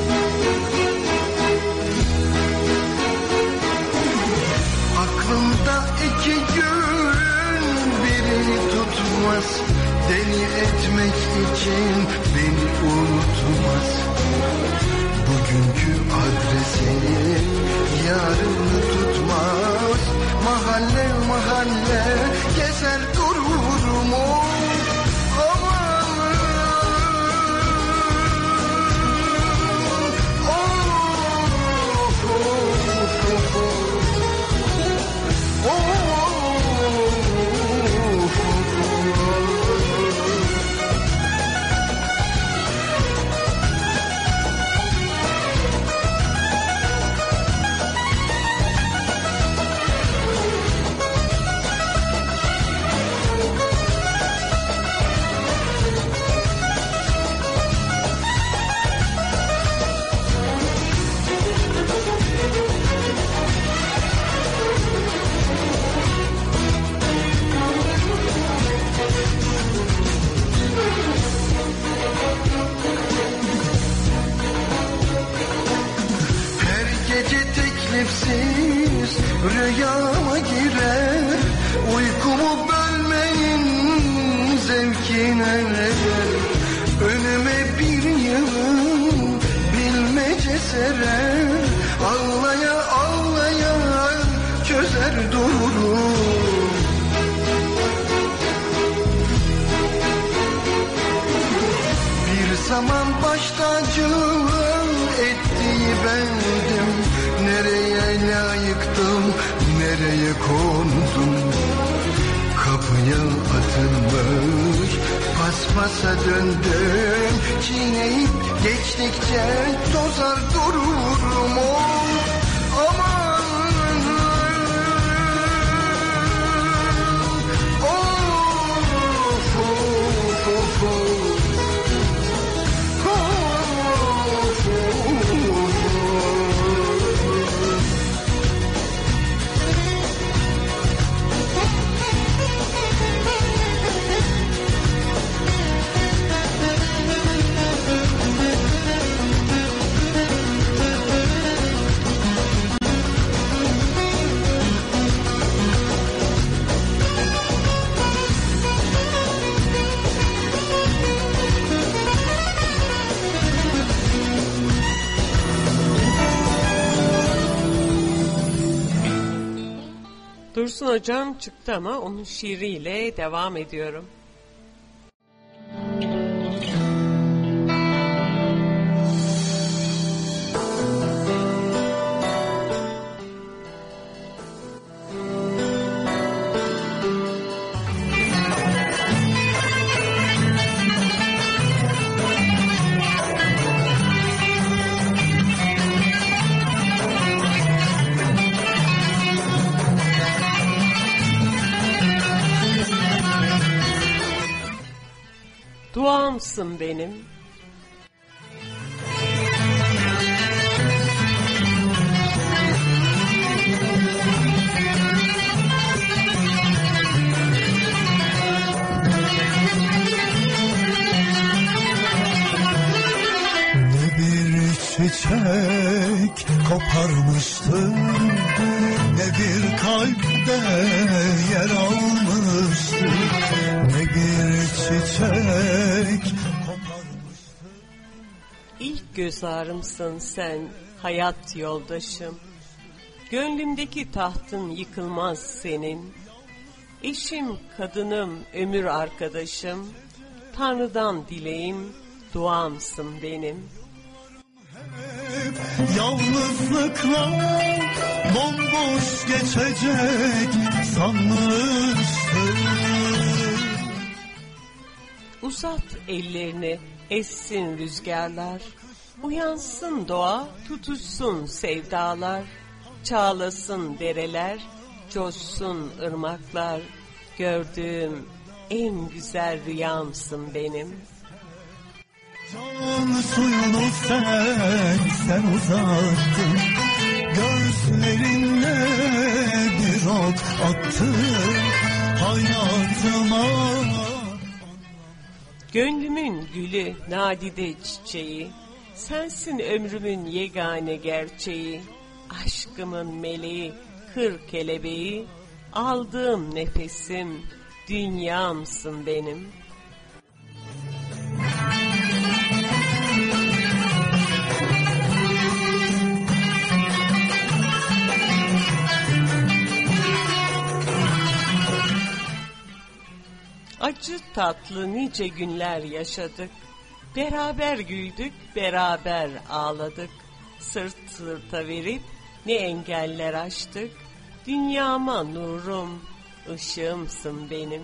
Aklımda iki gün birini tutmaz, deli etmek için beni unutmaz. Bugünkü adresini yarını tutmaz, mahalle mahalle gezer dururum. Rüyama girer, uykumu bölmeyin zevkine. Önüme bir yıl bilmece serer, ağlaya ağlaya çözer dururum. Bir zaman baş tacı ettiği bendim, nereye layıktım, nereye kondum. Kapıya atılmış paspasa döndüm, çiğneyip geçtikçe tozar dururum. Aman of of of of. Dursun Hocam çıktı ama onun şiiriyle devam ediyorum. rüyamsın benim. Çiçek koparmıştın, ne bir kalpte yer almıştın, ne bir çiçek koparmıştın. İlk göz ağrımsın sen, hayat yoldaşım. Gönlümdeki tahtın yıkılmaz senin. Eşim, kadınım, ömür arkadaşım. Tanrı'dan dileğim, duamsın benim. Yalnızlıkla bomboş geçecek sanmıştım. Uzat ellerini, essin rüzgarlar. Uyansın doğa, tutuşsun sevdalar. Çağlasın dereler, coşsun ırmaklar. Gördüğüm en güzel rüyamsın benim. Can suyunu sen uzattın, gözlerinle bir ok attın hayatıma. Gönlümün gülü, nadide çiçeği, sensin ömrümün yegane gerçeği. Aşkımın meleği, kır kelebeği, aldığım nefesim, dünyamsın benim. Acı tatlı nice günler yaşadık. Beraber güldük, beraber ağladık. Sırt sırta verip ne engeller aştık. Dünyama nurum, ışığımsın benim.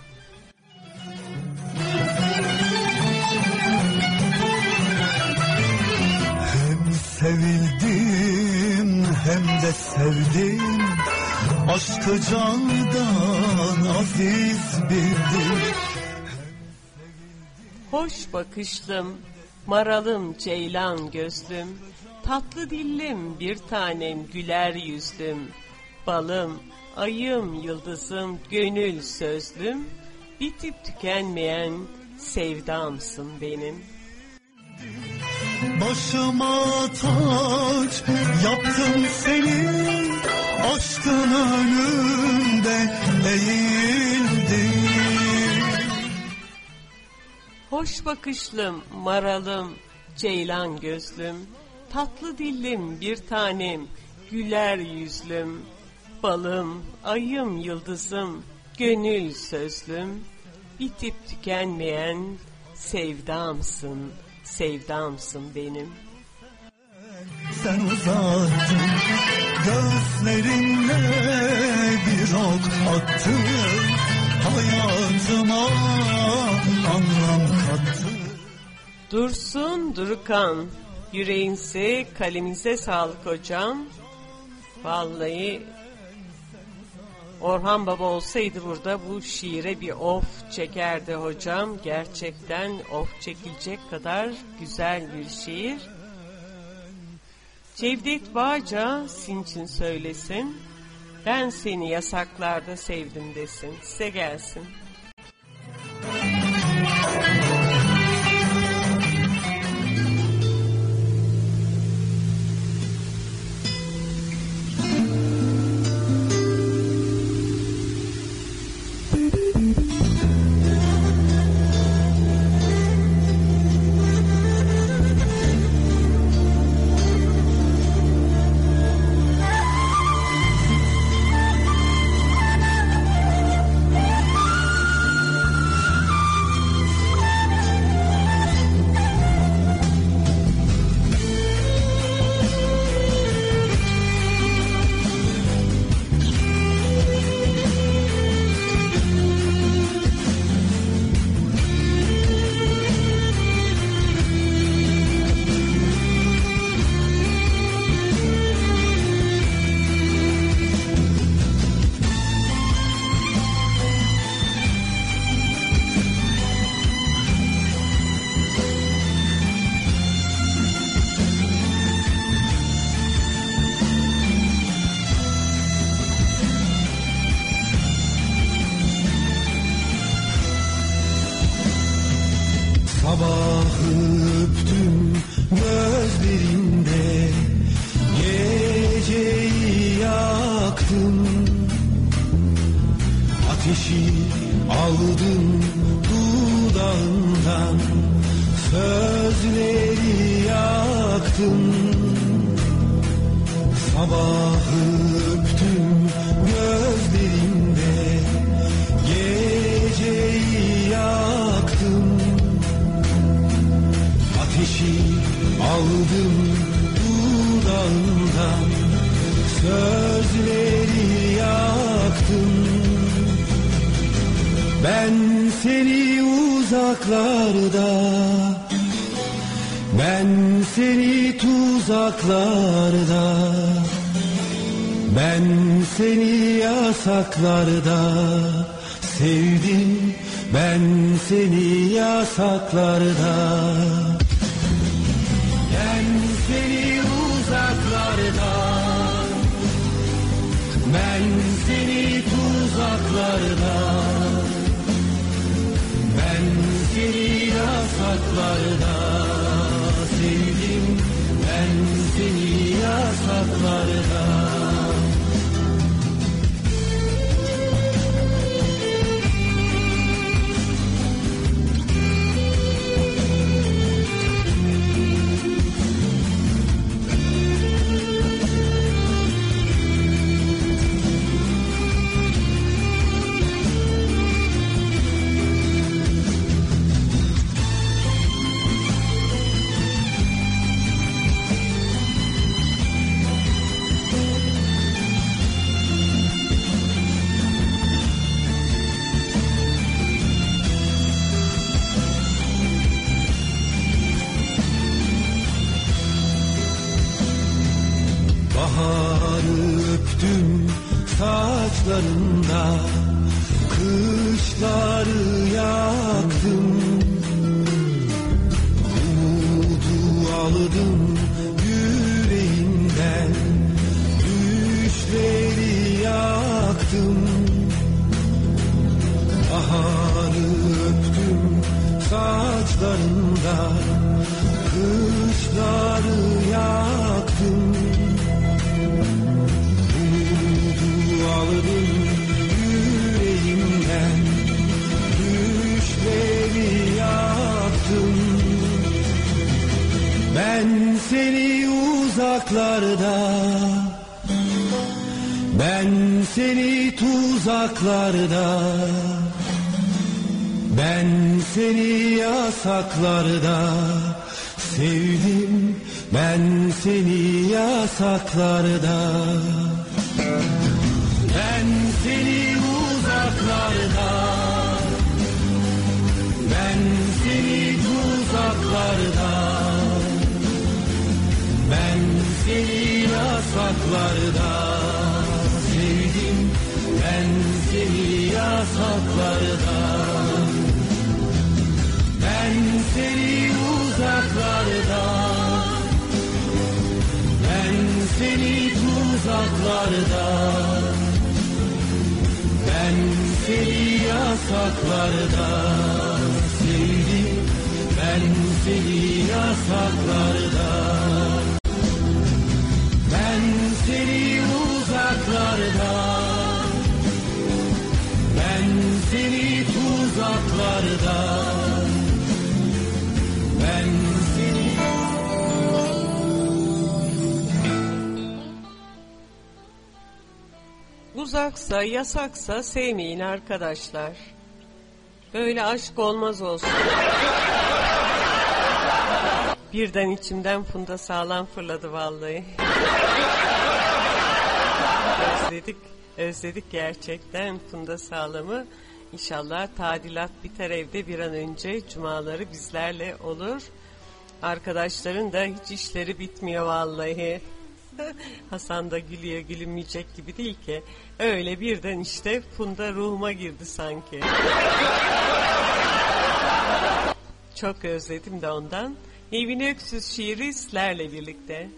Hem sevildim hem de sevdim, aşkı candan aziz bildim. Hoş bakışlım, maralım ceylan gözlüm, tatlı dillim bir tanem güler yüzlüm. Balım, ayım, yıldızım, gönül sözlüm, bitip tükenmeyen sevdamsın benim. Başıma taç yaptım seni, aşkın önünde eğildim. Hoş bakışlım, maralım, ceylan gözlüm, tatlı dillim bir tanem, güler yüzlüm. Balım, ayım, yıldızım, gönül sözlüm, bitip tükenmeyen sevdamsın, sevdamsın benim. Sen uzattın, gözlerinle bir ok attın, hayatıma anlam kattın. Dursun Durukan, yüreğinize, kalemize sağlık hocam. Vallahi Orhan Baba olsaydı burada bu şiire bir of çekerdi hocam. Gerçekten of çekilecek kadar güzel bir şiir. Cevdet Bağca sizin için söylesin. Ben seni yasaklarda sevdim desin. Size gelsin. yaktım, ateşi aldım dudağından, sözleri yaktım. Sabahı öptüm gözlerinde, geceyi yaktım. Ateşi aldım dudağından, sözleri yaktım. Ben seni uzaklarda, ben seni tuzaklarda, ben seni yasaklarda sevdim, ben seni yasaklarda. Ben seni uzaklarda, ben seni tuzaklarda, ben seni yasaklarda sevdim, ben seni yasaklarda. Baharı öptüm saçlarında, kışları yaktım. Umudu aldım yüreğimden, düşleri yaktım. Baharı öptüm saçlarında, kışları yaktım. Aldım yüreğimden, düşleri yaktım. Ben seni uzaklarda, ben seni tuzaklarda, ben seni yasaklarda sevdim, ben seni yasaklarda. Ben seni uzaklarda, ben seni tuzaklarda, ben seni yasaklarda sevdim, ben seni yasaklarda. Ben seni uzaklarda, ben seni tuzaklarda, ben seni yasaklarda sevdim, ben seni yasaklarda. Ben seni uzaklarda, ben seni tuzaklarda, ben seni... Uzaksa, yasaksa sevmeyin arkadaşlar. Böyle aşk olmaz olsun. Birden içimden Funda Sağlam fırladı vallahi. Özledik gerçekten Funda Sağlam'ı. İnşallah tadilat biter evde bir an önce, cumaları bizlerle olur. Arkadaşların da hiç işleri bitmiyor vallahi. Hasan da gülüyor, gülünmeyecek gibi değil ki. Öyle birden işte Funda ruhuma girdi sanki. Çok özledim de ondan. Nevin Öksüz şiiri sizlerle birlikte.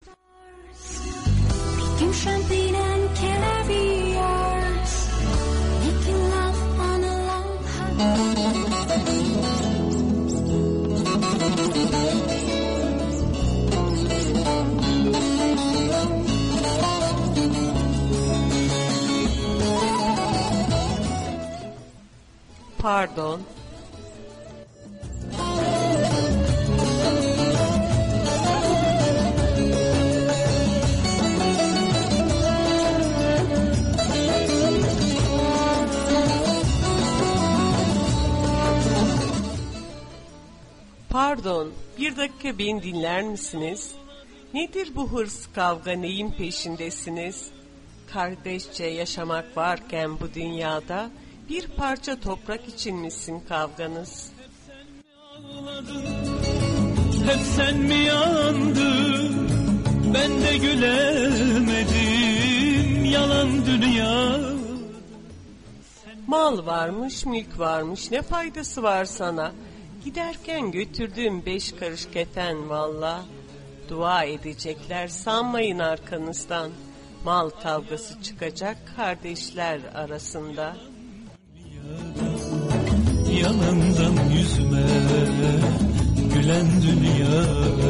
Champagne and caviars, making love on a long Pardon. Pardon, bir dakika beni dinler misiniz? Nedir bu hırs kavga, neyin peşindesiniz? Kardeşçe yaşamak varken bu dünyada bir parça toprak için misin kavganız? Hep sen mi yandın? Ben de gülemedim. Yalan dünya. Mal varmış, mülk varmış, ne faydası var sana? Giderken götürdüğüm 5 karış kefen valla. Dua edecekler sanmayın arkanızdan. Mal kavgası çıkacak kardeşler arasında. Yalandan yüzüme gülen dünya.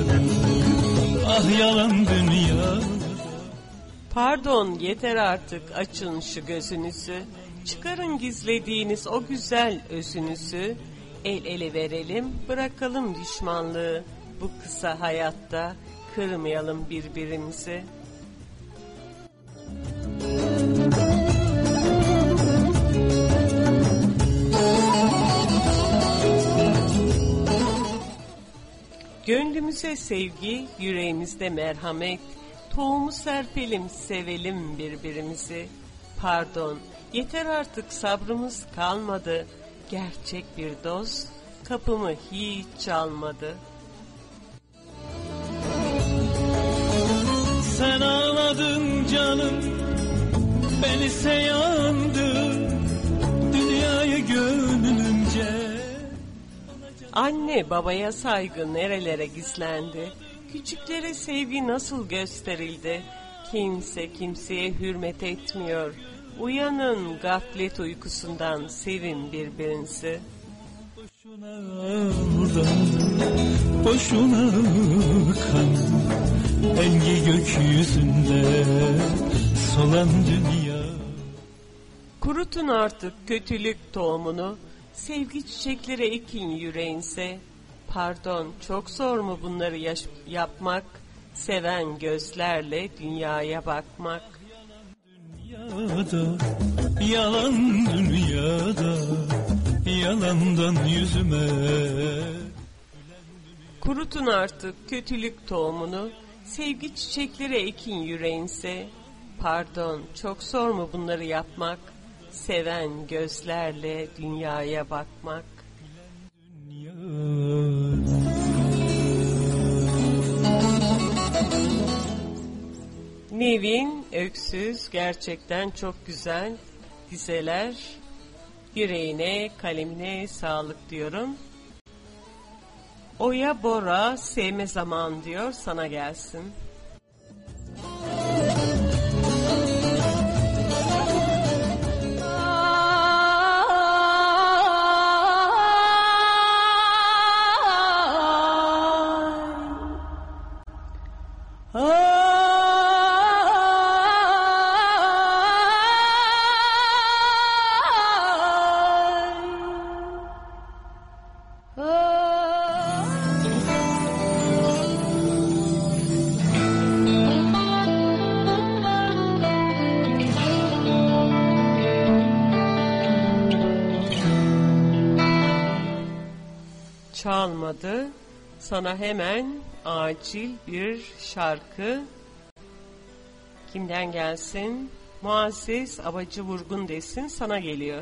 Ah yalan dünya. Pardon, yeter artık, açın şu gözünüzü. Çıkarın gizlediğiniz o güzel özünüzü. El ele verelim, bırakalım düşmanlığı. Bu kısa hayatta kırmayalım birbirimizi. Gönlümüze sevgi, yüreğimizde merhamet. Tohumu serpelim, sevelim birbirimizi. Pardon, yeter artık, sabrımız kalmadı. Gerçek bir dost kapımı hiç çalmadı. Sen ağladın canım, ben ise yandım. Dünyayı gönlümce. Anne babaya saygı nerelere gizlendi? Küçüklere sevgi nasıl gösterildi? Kimse kimseye hürmet etmiyor. Uyanın gaflet uykusundan, sevin birbirinizi. Boşuna vuran, boşuna kan, engi gökyüzünde solan dünya. Kurutun artık kötülük tohumunu, sevgi çiçekleri ekin yüreğinize. Pardon, çok zor mu bunları yapmak? Seven gözlerle dünyaya bakmak. Dünyada, yalan dünyada, yalandan yüzüme. Kurutun artık kötülük tohumunu, sevgi çiçekleri ekin yüreğinize. Pardon, çok zor mu bunları yapmak? Seven gözlerle dünyaya bakmak. Nevin Öksüz, gerçekten çok güzel dizeler. Yüreğine, kalemine sağlık diyorum. Oya Bora, sevme zaman diyor, sana gelsin. Çalmadı. Sana hemen acil bir şarkı. Kimden gelsin? Muazzez Abacı Vurgun desin, sana geliyor.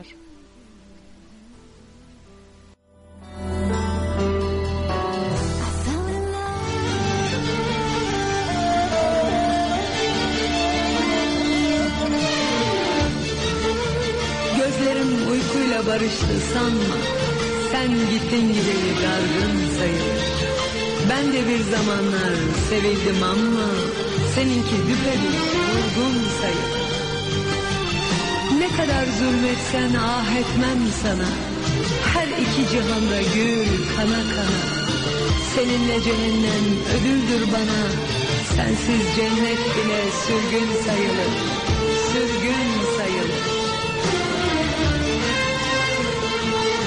Gözlerim uykuyla barıştı sanma. Sen gittin gideli dargın sayılır. Ben de bir zamanlar sevildim ama seninki düpedüz vurgun sayılır. Ne kadar zulmetsen ah etmem sana. Her iki cihanda gül kana kana. Seninle cehennem ödüldür bana. Sensiz cennet bile sürgün sayılır. Sürgün sayılır.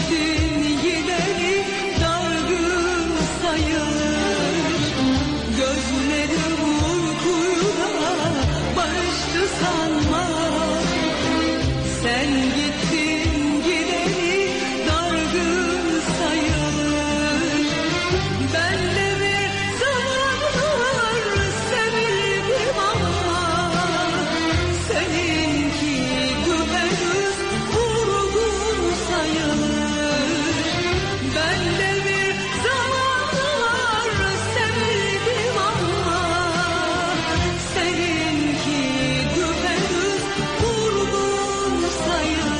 gittin gideri dargın sayılır. Gözlerim uykuyla barıştı sanma. Sen gittin gideri dargın sayılır. Ben de bir zamanlar sevildim ama seninki güpegüz vurgun sayılır. Ben de bir zamanlar sevildim ama seninki güpegüz vurgun sayılır.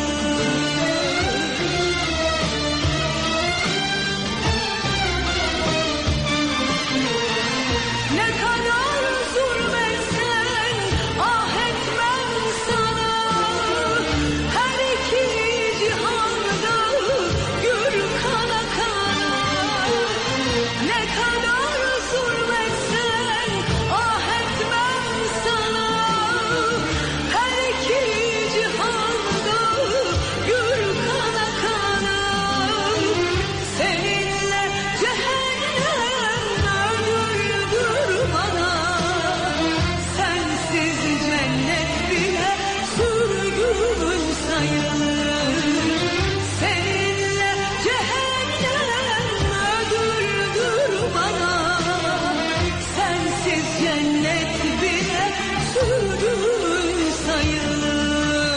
Ne kadar zulmetsen ah etmem sana. Her iki cihanda gül kana kana. Ne kadar zulmetsen ah etmem sana. Her iki cihanda gül kana kana. Seninle cehennem öldür bana. Sensiz cennet bile sürgün sayılır. Seninle cehennem öldür bana. Sensiz cennet bile sürgün sayılır.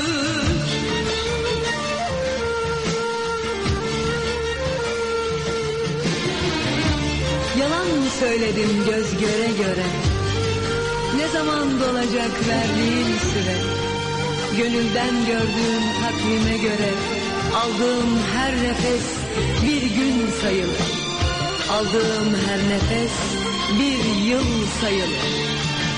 Yalan mı söyledim göz göre göre? Ne zaman dolacak verdiğin süre? Gönülden gördüğüm takvime göre aldığım her nefes bir gün sayılır. Aldığım her nefes bir yıl sayılır.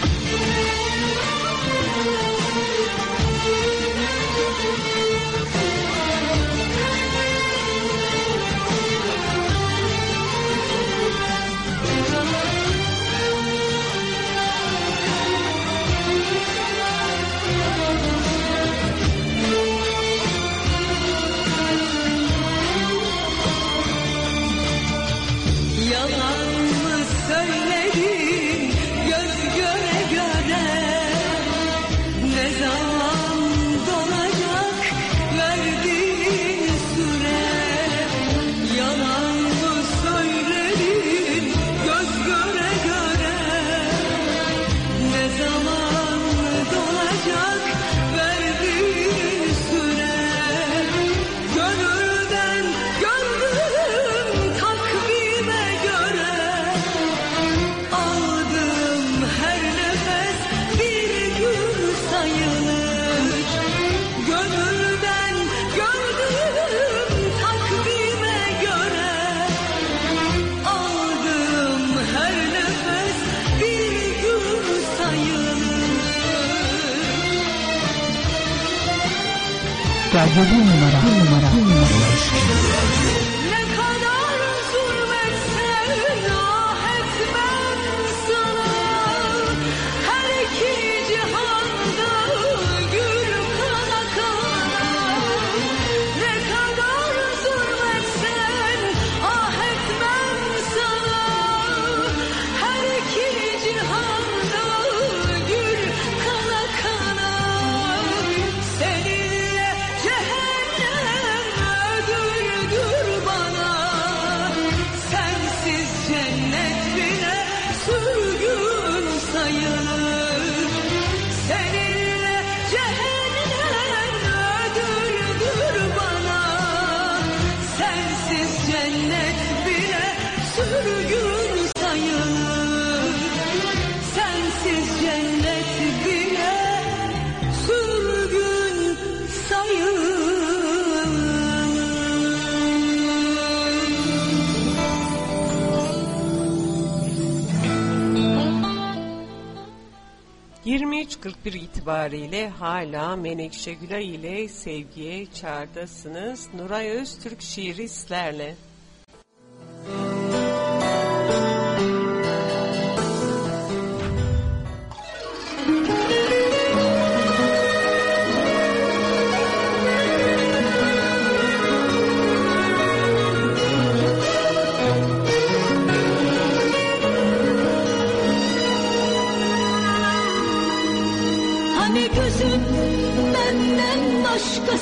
Yalan mı söyledin göz göre göre? Ne zaman dolacak verdiğin süre? Yalan mı söyledin göz göre göre? Ne zaman dolacak verdiğin süre? Gönülden gördüm takvime göre. Aldığım her nefes bir gün sayılır. Gönülden gördüm takvime göre. Aldığım her nefes bir gün sayılır. Radyo 1 numara. Ne kadar zulmetsen ah etmem sana. Her iki cihanda gül kana kana. Ne kadar zulmetsen ah etmem sana. Her iki cihanda gül kana kana. Seninle cehennem öldür bana. Sensiz cennet bile sürgün sayılır. Seninle cehennem öldür bana. Sensiz cennet bile sürgün sayılır. Sensiz cennet bile sürgün sayılır. 23.41 itibariyle hala Menekşe Gülay ile Sevgiye Çağrı'dasınız. Nuray Öztürk şiiri sizlerle.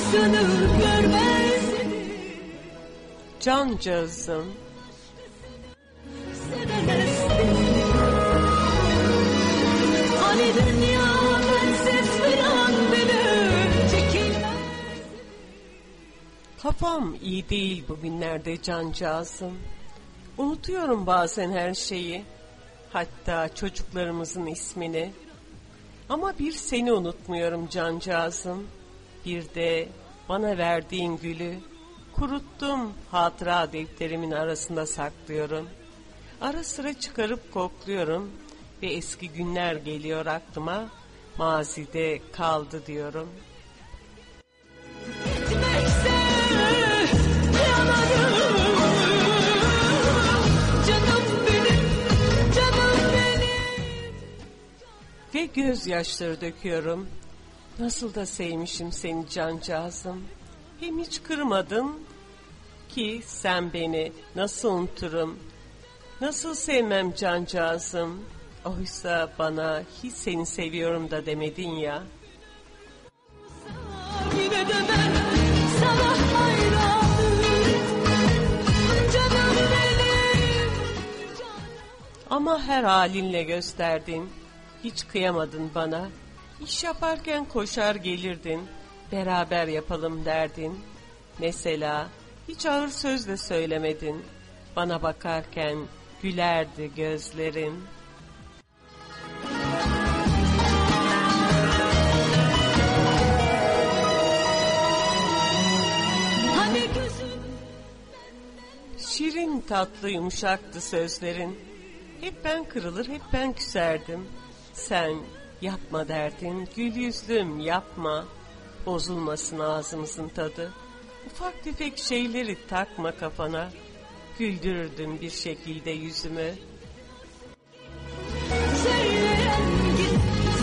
aşkını görmezdim. Cancağızım, hani dünya bensiz bir an bile çekilmez. kafam iyi değil bugünlerde cancağızım. Unutuyorum bazen her şeyi, hatta çocuklarımızın ismini. Ama bir seni unutmuyorum cancağızım. Bir de bana verdiğin gülü kuruttum, hatıra defterimin arasında saklıyorum. Ara sıra çıkarıp kokluyorum ve eski günler geliyor aklıma, mazide kaldı diyorum. Gitmekse yanarım, canım benim, canım benim. Ve gözyaşları döküyorum. Nasıl da sevmişim seni cancağızım. Hem hiç kırmadın ki sen beni, nasıl unuturum, nasıl sevmem cancağızım. Oysa bana hiç seni seviyorum da demedin ya. Yine de ben sana hayranım, canım benim. Ama her halinle gösterdin, hiç kıyamadın bana. İş yaparken koşar gelirdin, beraber yapalım derdin. Mesela hiç ağır söz de söylemedin, bana bakarken gülerdi gözlerin. Hani gözüm Şirin tatlı yumuşaktı sözlerin. Hep ben kırılır, hep ben küserdim. Sen yapma derdin, gül yüzlüm yapma. Bozulmasın ağzımızın tadı. Ufak tefek şeyleri takma kafana. Güldürürdün bir şekilde yüzümü. söyleyen gitti,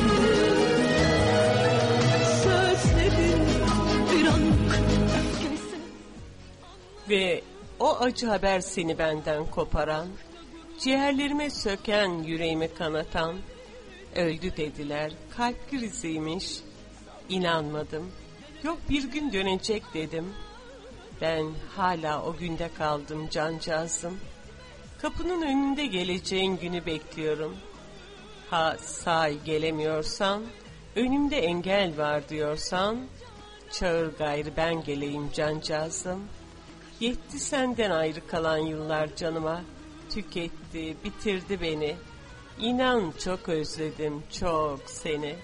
sözlerin bir anlık öfkesi. Ve o acı haber seni benden koparan, ciğerlerime söken, yüreğimi kanatan, öldü dediler, kalp kriziymiş. İnanmadım, yok bir gün dönecek dedim. Ben hala o günde kaldım cancağızım. Kapının önünde geleceğin günü bekliyorum. Ha sahi gelemiyorsan, önümde engel var diyorsan, çağır gayrı ben geleyim cancağızım. Yetti senden ayrı kalan yıllar canıma, tüketti, bitirdi beni. İnan çok özledim, çok seni.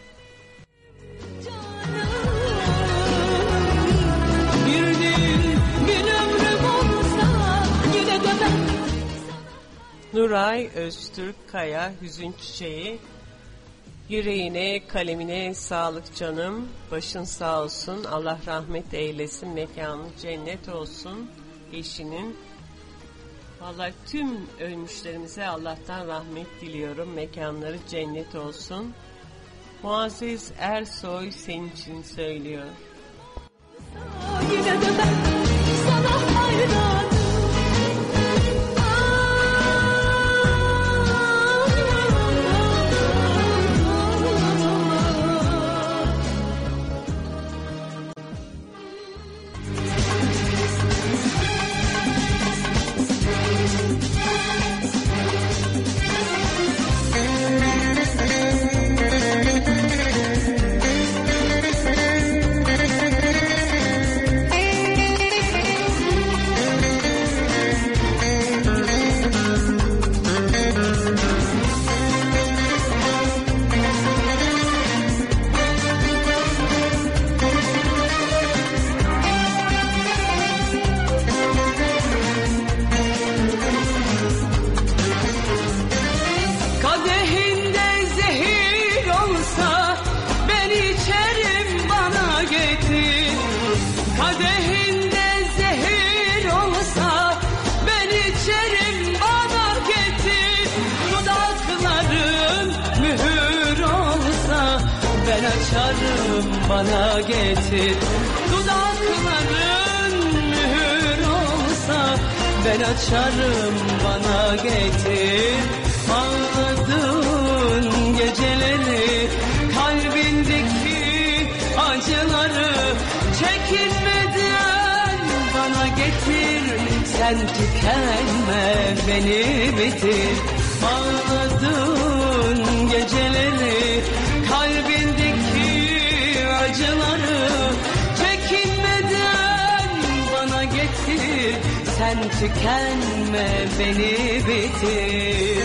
Bir değil bin ömrüm olsa yine de ben. Nuray Öztürk Kaya, Hüzün Çiçeği. Yüreğine, kalemine sağlık canım. Başın sağ olsun. Allah rahmet eylesin. Mekanı cennet olsun eşinin. Vallahi tüm ölmüşlerimize Allah'tan rahmet diliyorum. Mekanları cennet olsun. Muazzez Ersoy senin için söylüyor. Yine de ben sana hayranım. açarım bana getir. Dudakların mühür olsa ben açarım bana getir. Ağladığın geceleri kalbindeki acıları çekil. sen tükenme beni bitir. Ağladığın geceleri, kalbindeki acıları çekinmeden bana getir. Sen tükenme beni bitir.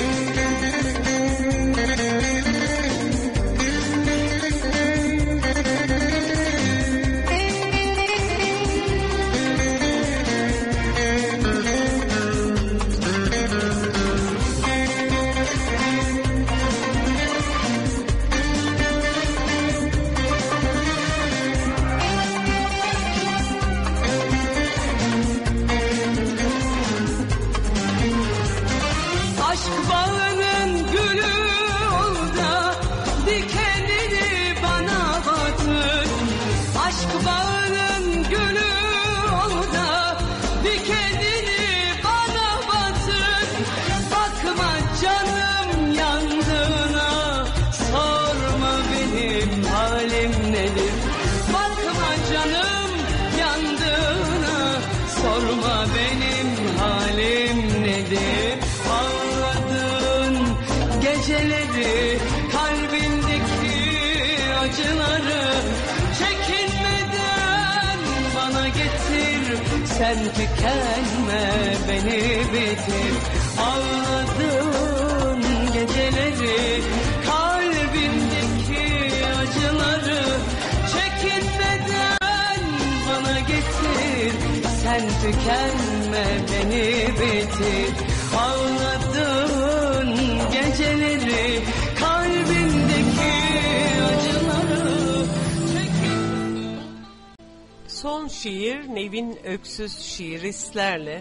Geceleri, kalbindeki acıları çekinmeden bana getir. Sen tükenme beni bitir. Ağladığın geceleri, kalbindeki acıları çekinmeden bana getir. Sen tükenme beni bitir. Ağladığın geceleri, kalbindeki acıları çekin. Son şiir Nevin Öksüz şiiristlerle.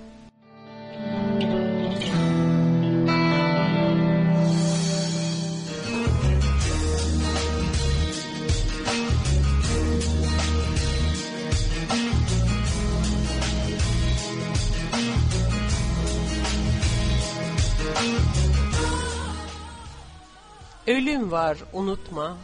Ölüm var unutma.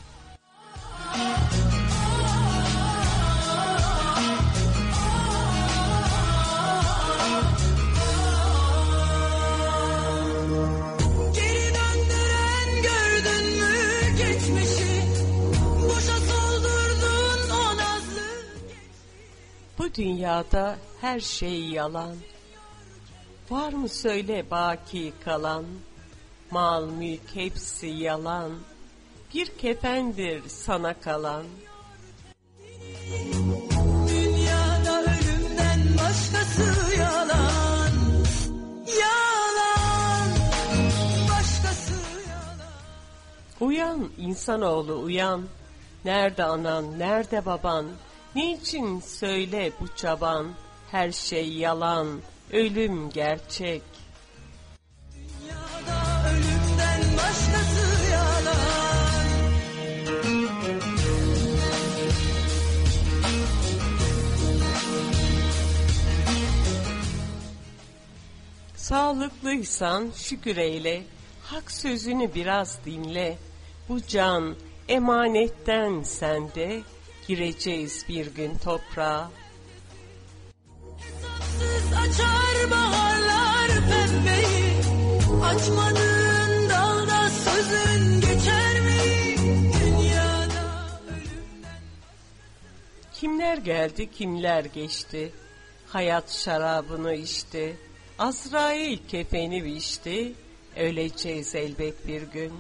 Geri döndüren gördün mü geçmişi? Boşa soldurdun o nazlı. Bu dünyada her şey yalan. Var mı söyle baki kalan? Mal mülk hepsi yalan. Bir kefendir sana kalan. Dünyada ölümden başkası yalan. Yalan. Başkası yalan. Uyan insanoğlu uyan. Nerede anan, nerede baban? Niçin söyle bu çaban? Her şey yalan, ölüm gerçek. Ölümden başkası yalan. Sağlıklıysan şükür eyle, hak sözünü biraz dinle. Bu can emanetten sende, gireceğiz bir gün toprağa. Hesapsız açar baharlar pembeyi, açmadığın dalda sözün geçer mi? Dünyada ölümden. Kimler geldi kimler geçti, hayat şarabını içti. Azrail kefeni biçti, öleceğiz elbet bir gün.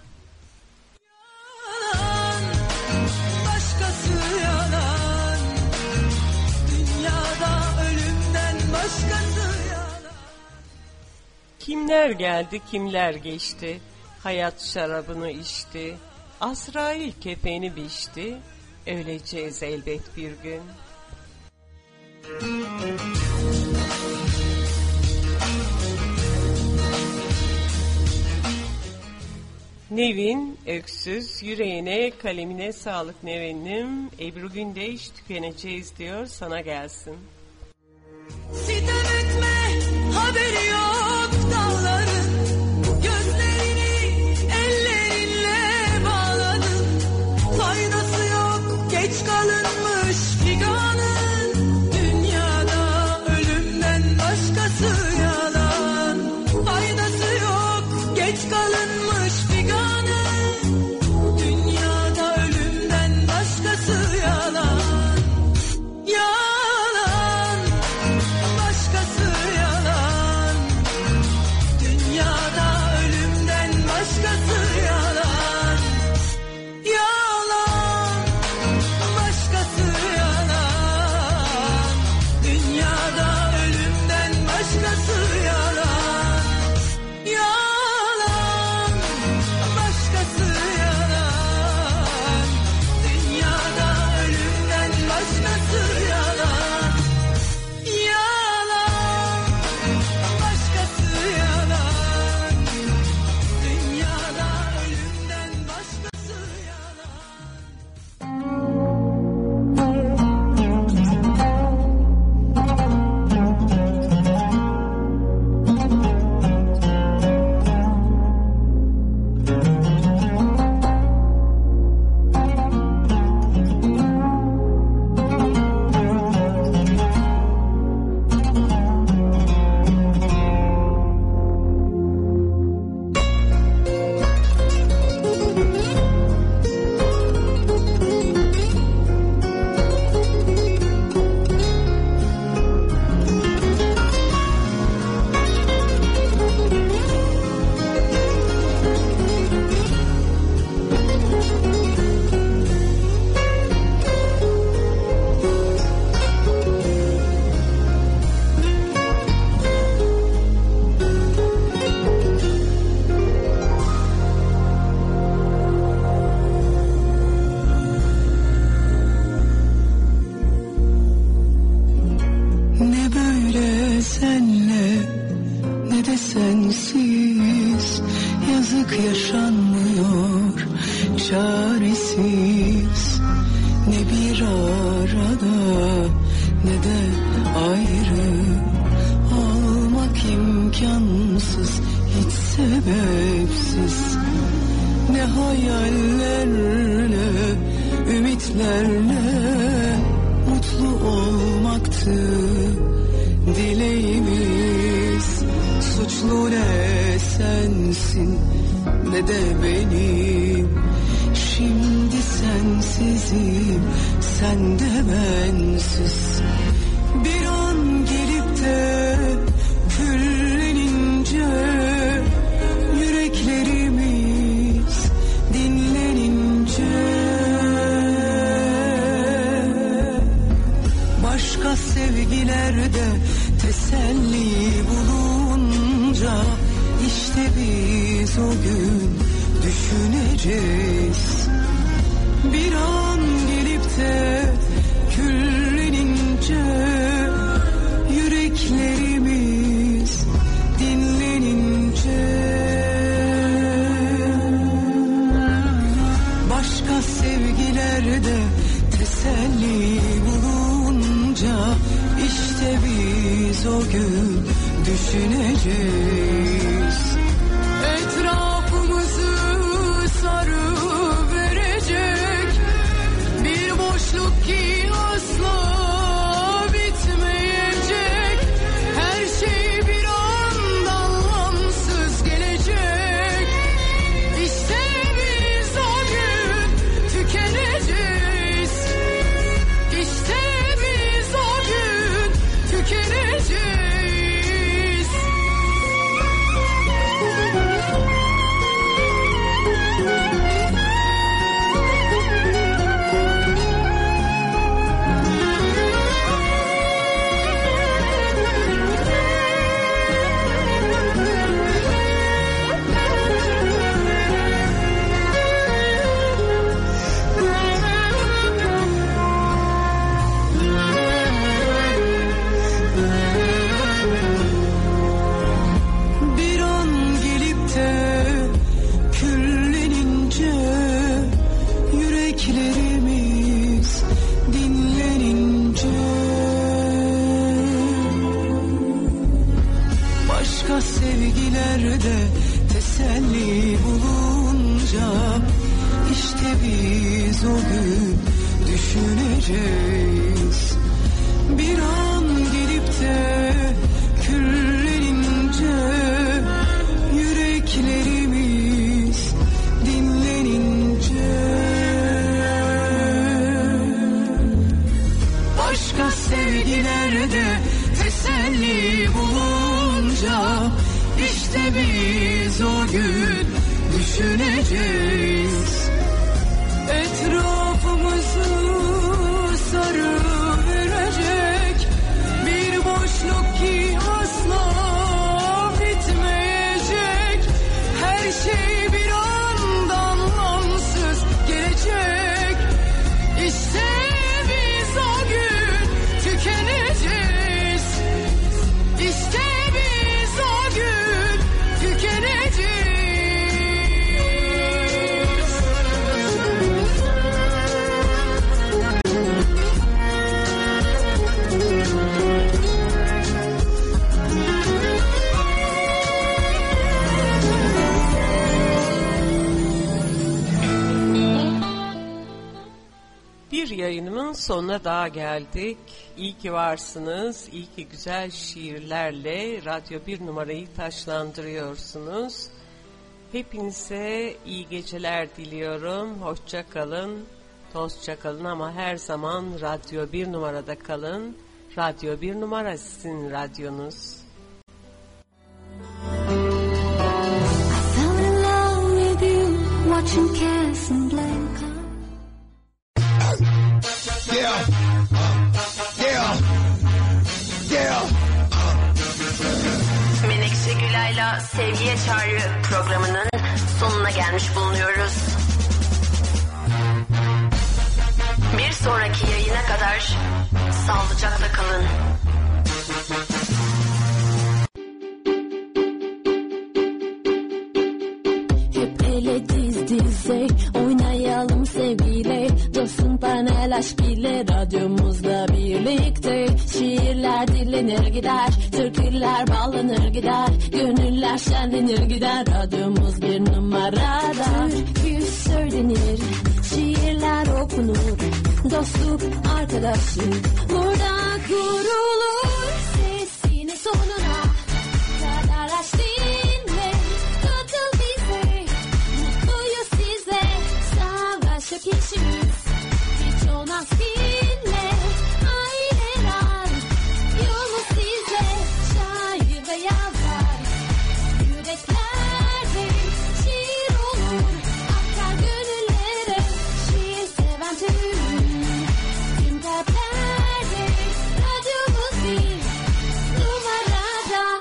Yalan, başkası yalan. Dünyada ölümden başkası yalan. Kimler geldi kimler geçti, hayat şarabını içti. Azrail kefeni biçti, öleceğiz elbet bir gün. Nevin Öksüz, yüreğine kalemine sağlık Nevin'im. Ebru Gündeş, tükeneceğiz diyor, sana gelsin. Sitem etme, haberi yok dağların. Gözlerini ellerinle bağladın. Faydası yok, geç kalınmış figanın. Dünyada ölümden başkası yalan. Yalan, başkası yalan. Dünyada ölümden başkası yalan. Yalan, başkası yalan. Dünyada ölümden başkası yalan. Ne böyle senle ne de sensiz, yazık yaşanmıyor çaresiz. Ne bir arada ne de ayrı, olmak imkansız hiç sebepsiz. Ne hayallerle, ümitlerle mutlu olmaktı dileğimiz. Suçlu ne sensin ne de benim, şimdi sensizim sen de bensiz. Bir an gelip de küllenince yüreklerimiz dinlenince, başka sevgilerde teselli bulunca, işte biz o gün düşüneceğiz. Bir an gelip de küllenince yüreklerimiz dinlenince, başka sevgilerde teselli bulunca, işte biz o gün düşüneceğiz. Etrafımızı sarıverecek bir boşluk ki asla bitmeyecek. Her şey bir anda anlamsız gelecek. İşte biz o gün tükeneceğiz. İşte biz o gün tükeneceğiz. Bir an gelip de küllenince yüreklerimiz dinlenince, başka sevgilerde teselli bulunca, işte biz o gün düşüneceğiz. Bir an gelip de küllenince yüreklerimiz dinlenince, başka sevgilerde teselli bulunca, işte biz o gün düşüneceğiz. Etrafımızı sarıverecek bir boşluk ki asla programın sonuna daha geldik. İyi ki varsınız, iyi ki güzel şiirlerle Radyo 1 numarayı taşlandırıyorsunuz. Hepinize iyi geceler diliyorum. Hoşça kalın, dostça kalın ama her zaman Radyo 1 numarada kalın. Radyo 1 numara sizin radyonuz. Watching Casablanca. Yeah. Yeah. Yeah. Menekşe Gülay'la Sevgiye Çağrı programının sonuna gelmiş bulunuyoruz. Bir sonraki yayına kadar sağlıcakla kalın. Dize oynayalım sevgiyle, dostun panel aşk ile radyomuzla birlikte. Şiirler dinlenir gider, türküler bağlanır gider, gönüller şenlenir gider. Radyomuz bir numarada. Türkü söylenir, şiirler okunur, dostluk arkadaşlık burada kurulur. Sesini sonuna kadar aç dinle, katıl bize. Savaşıp işimiz hiç olmaz dinle. Aileler yolumuz sizle, şair ve yazar yüreklerde şiir olur, akar gönüllere. Şiir seven tüm kalplerde radyomuz bir numarada.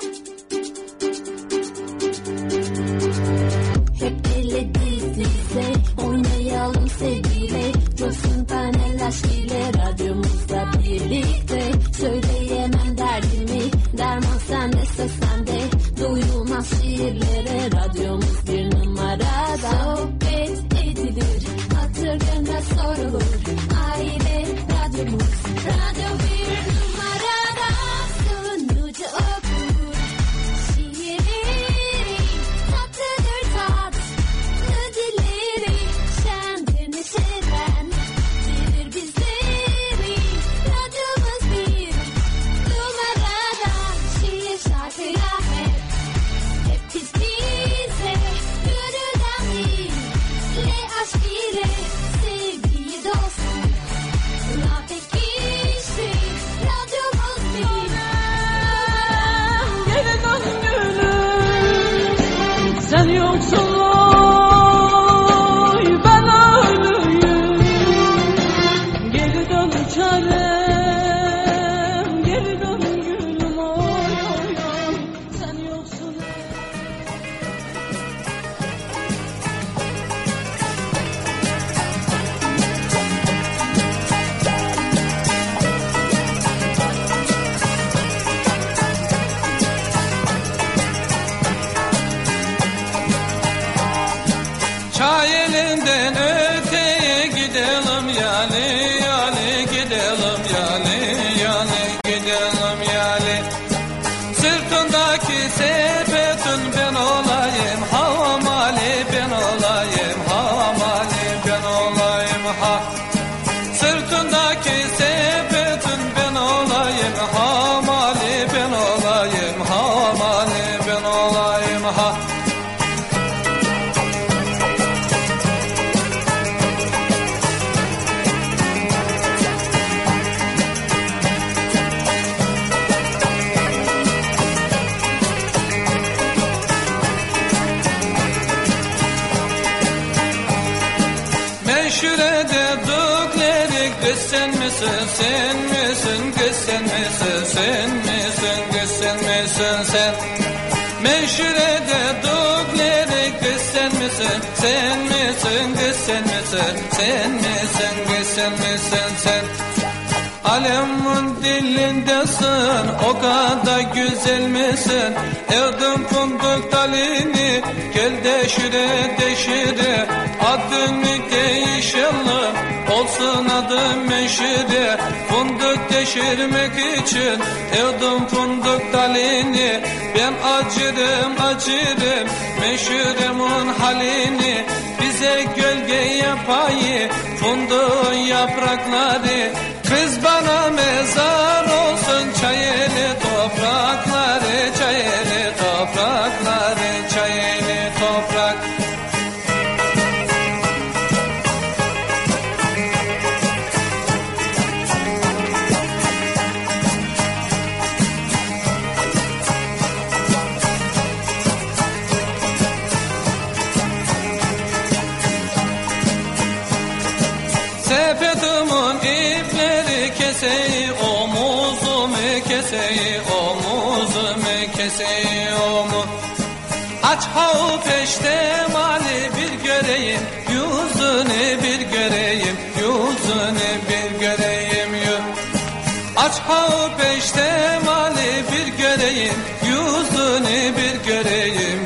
Hep elle diz dize oynayalım sevgiyle, dostun panel aşk ile radyomuzla birlikte. Söyleyemem derdimi, derman sende, söz sende, duyulmaz şiirlere radyomuz bir numarada. Sohbet edilir, hatır gönlüne sorulur, aile radyomuz, radyo bir numarada. Sunucu okur şiirleri, tatlıdır tatlı dilleri, şendir neşeden bilir bizleri. Radyomuz bir numarada, şiir şarkıyla hep biz bize, gönülden ile aşk ile sevgiyi dostlukla pekiştir. Radyomuz bir Gelin az gülüm, sen yoksun oy ben ölüyüm. Geri dön çarem, geri dön gülüm oy oy oy, sen yoksun. Çay elinden öteye gidelim yani yani gidelim yani yani gidelim yani. Sırtındaki sepetin ben olayım, havamali ben olayım, havamali ben olayım ha. Sırtındaki sepetin ben olayım, havamali ben olayım, havamali ben olayım ha. Meşhurede düklerik kız sen misin, sen misin, kız sen misin, sen misin, kız sen misin sen. Meşhurede düklerik kız sen misin, sen misin, kız sen misin, sen misin, kız sen misin sen. Alemin dilindesin, o kadar güzel misin? Evdim fındık dalini, gel deşire deşire. Adını değişelim, olsun adım meşire. Fındık deşirmek için, evdim fındık dalini. Ben acırım acırım, meşhuremin halini. Bize gölge yapayı, funduğun yaprakları. Kız bana mezar olsun çayeli toprakları, çayeli toprakları, çayeli toprak. Sepetimin ipleri keseyi omuzumu, keseyi omuzumu, keseyi omuz. Aç havu peştemali bir göreyim, yüzünü bir göreyim, yüzünü bir göreyim. Aç havu peştemali bir göreyim, yüzünü bir göreyim,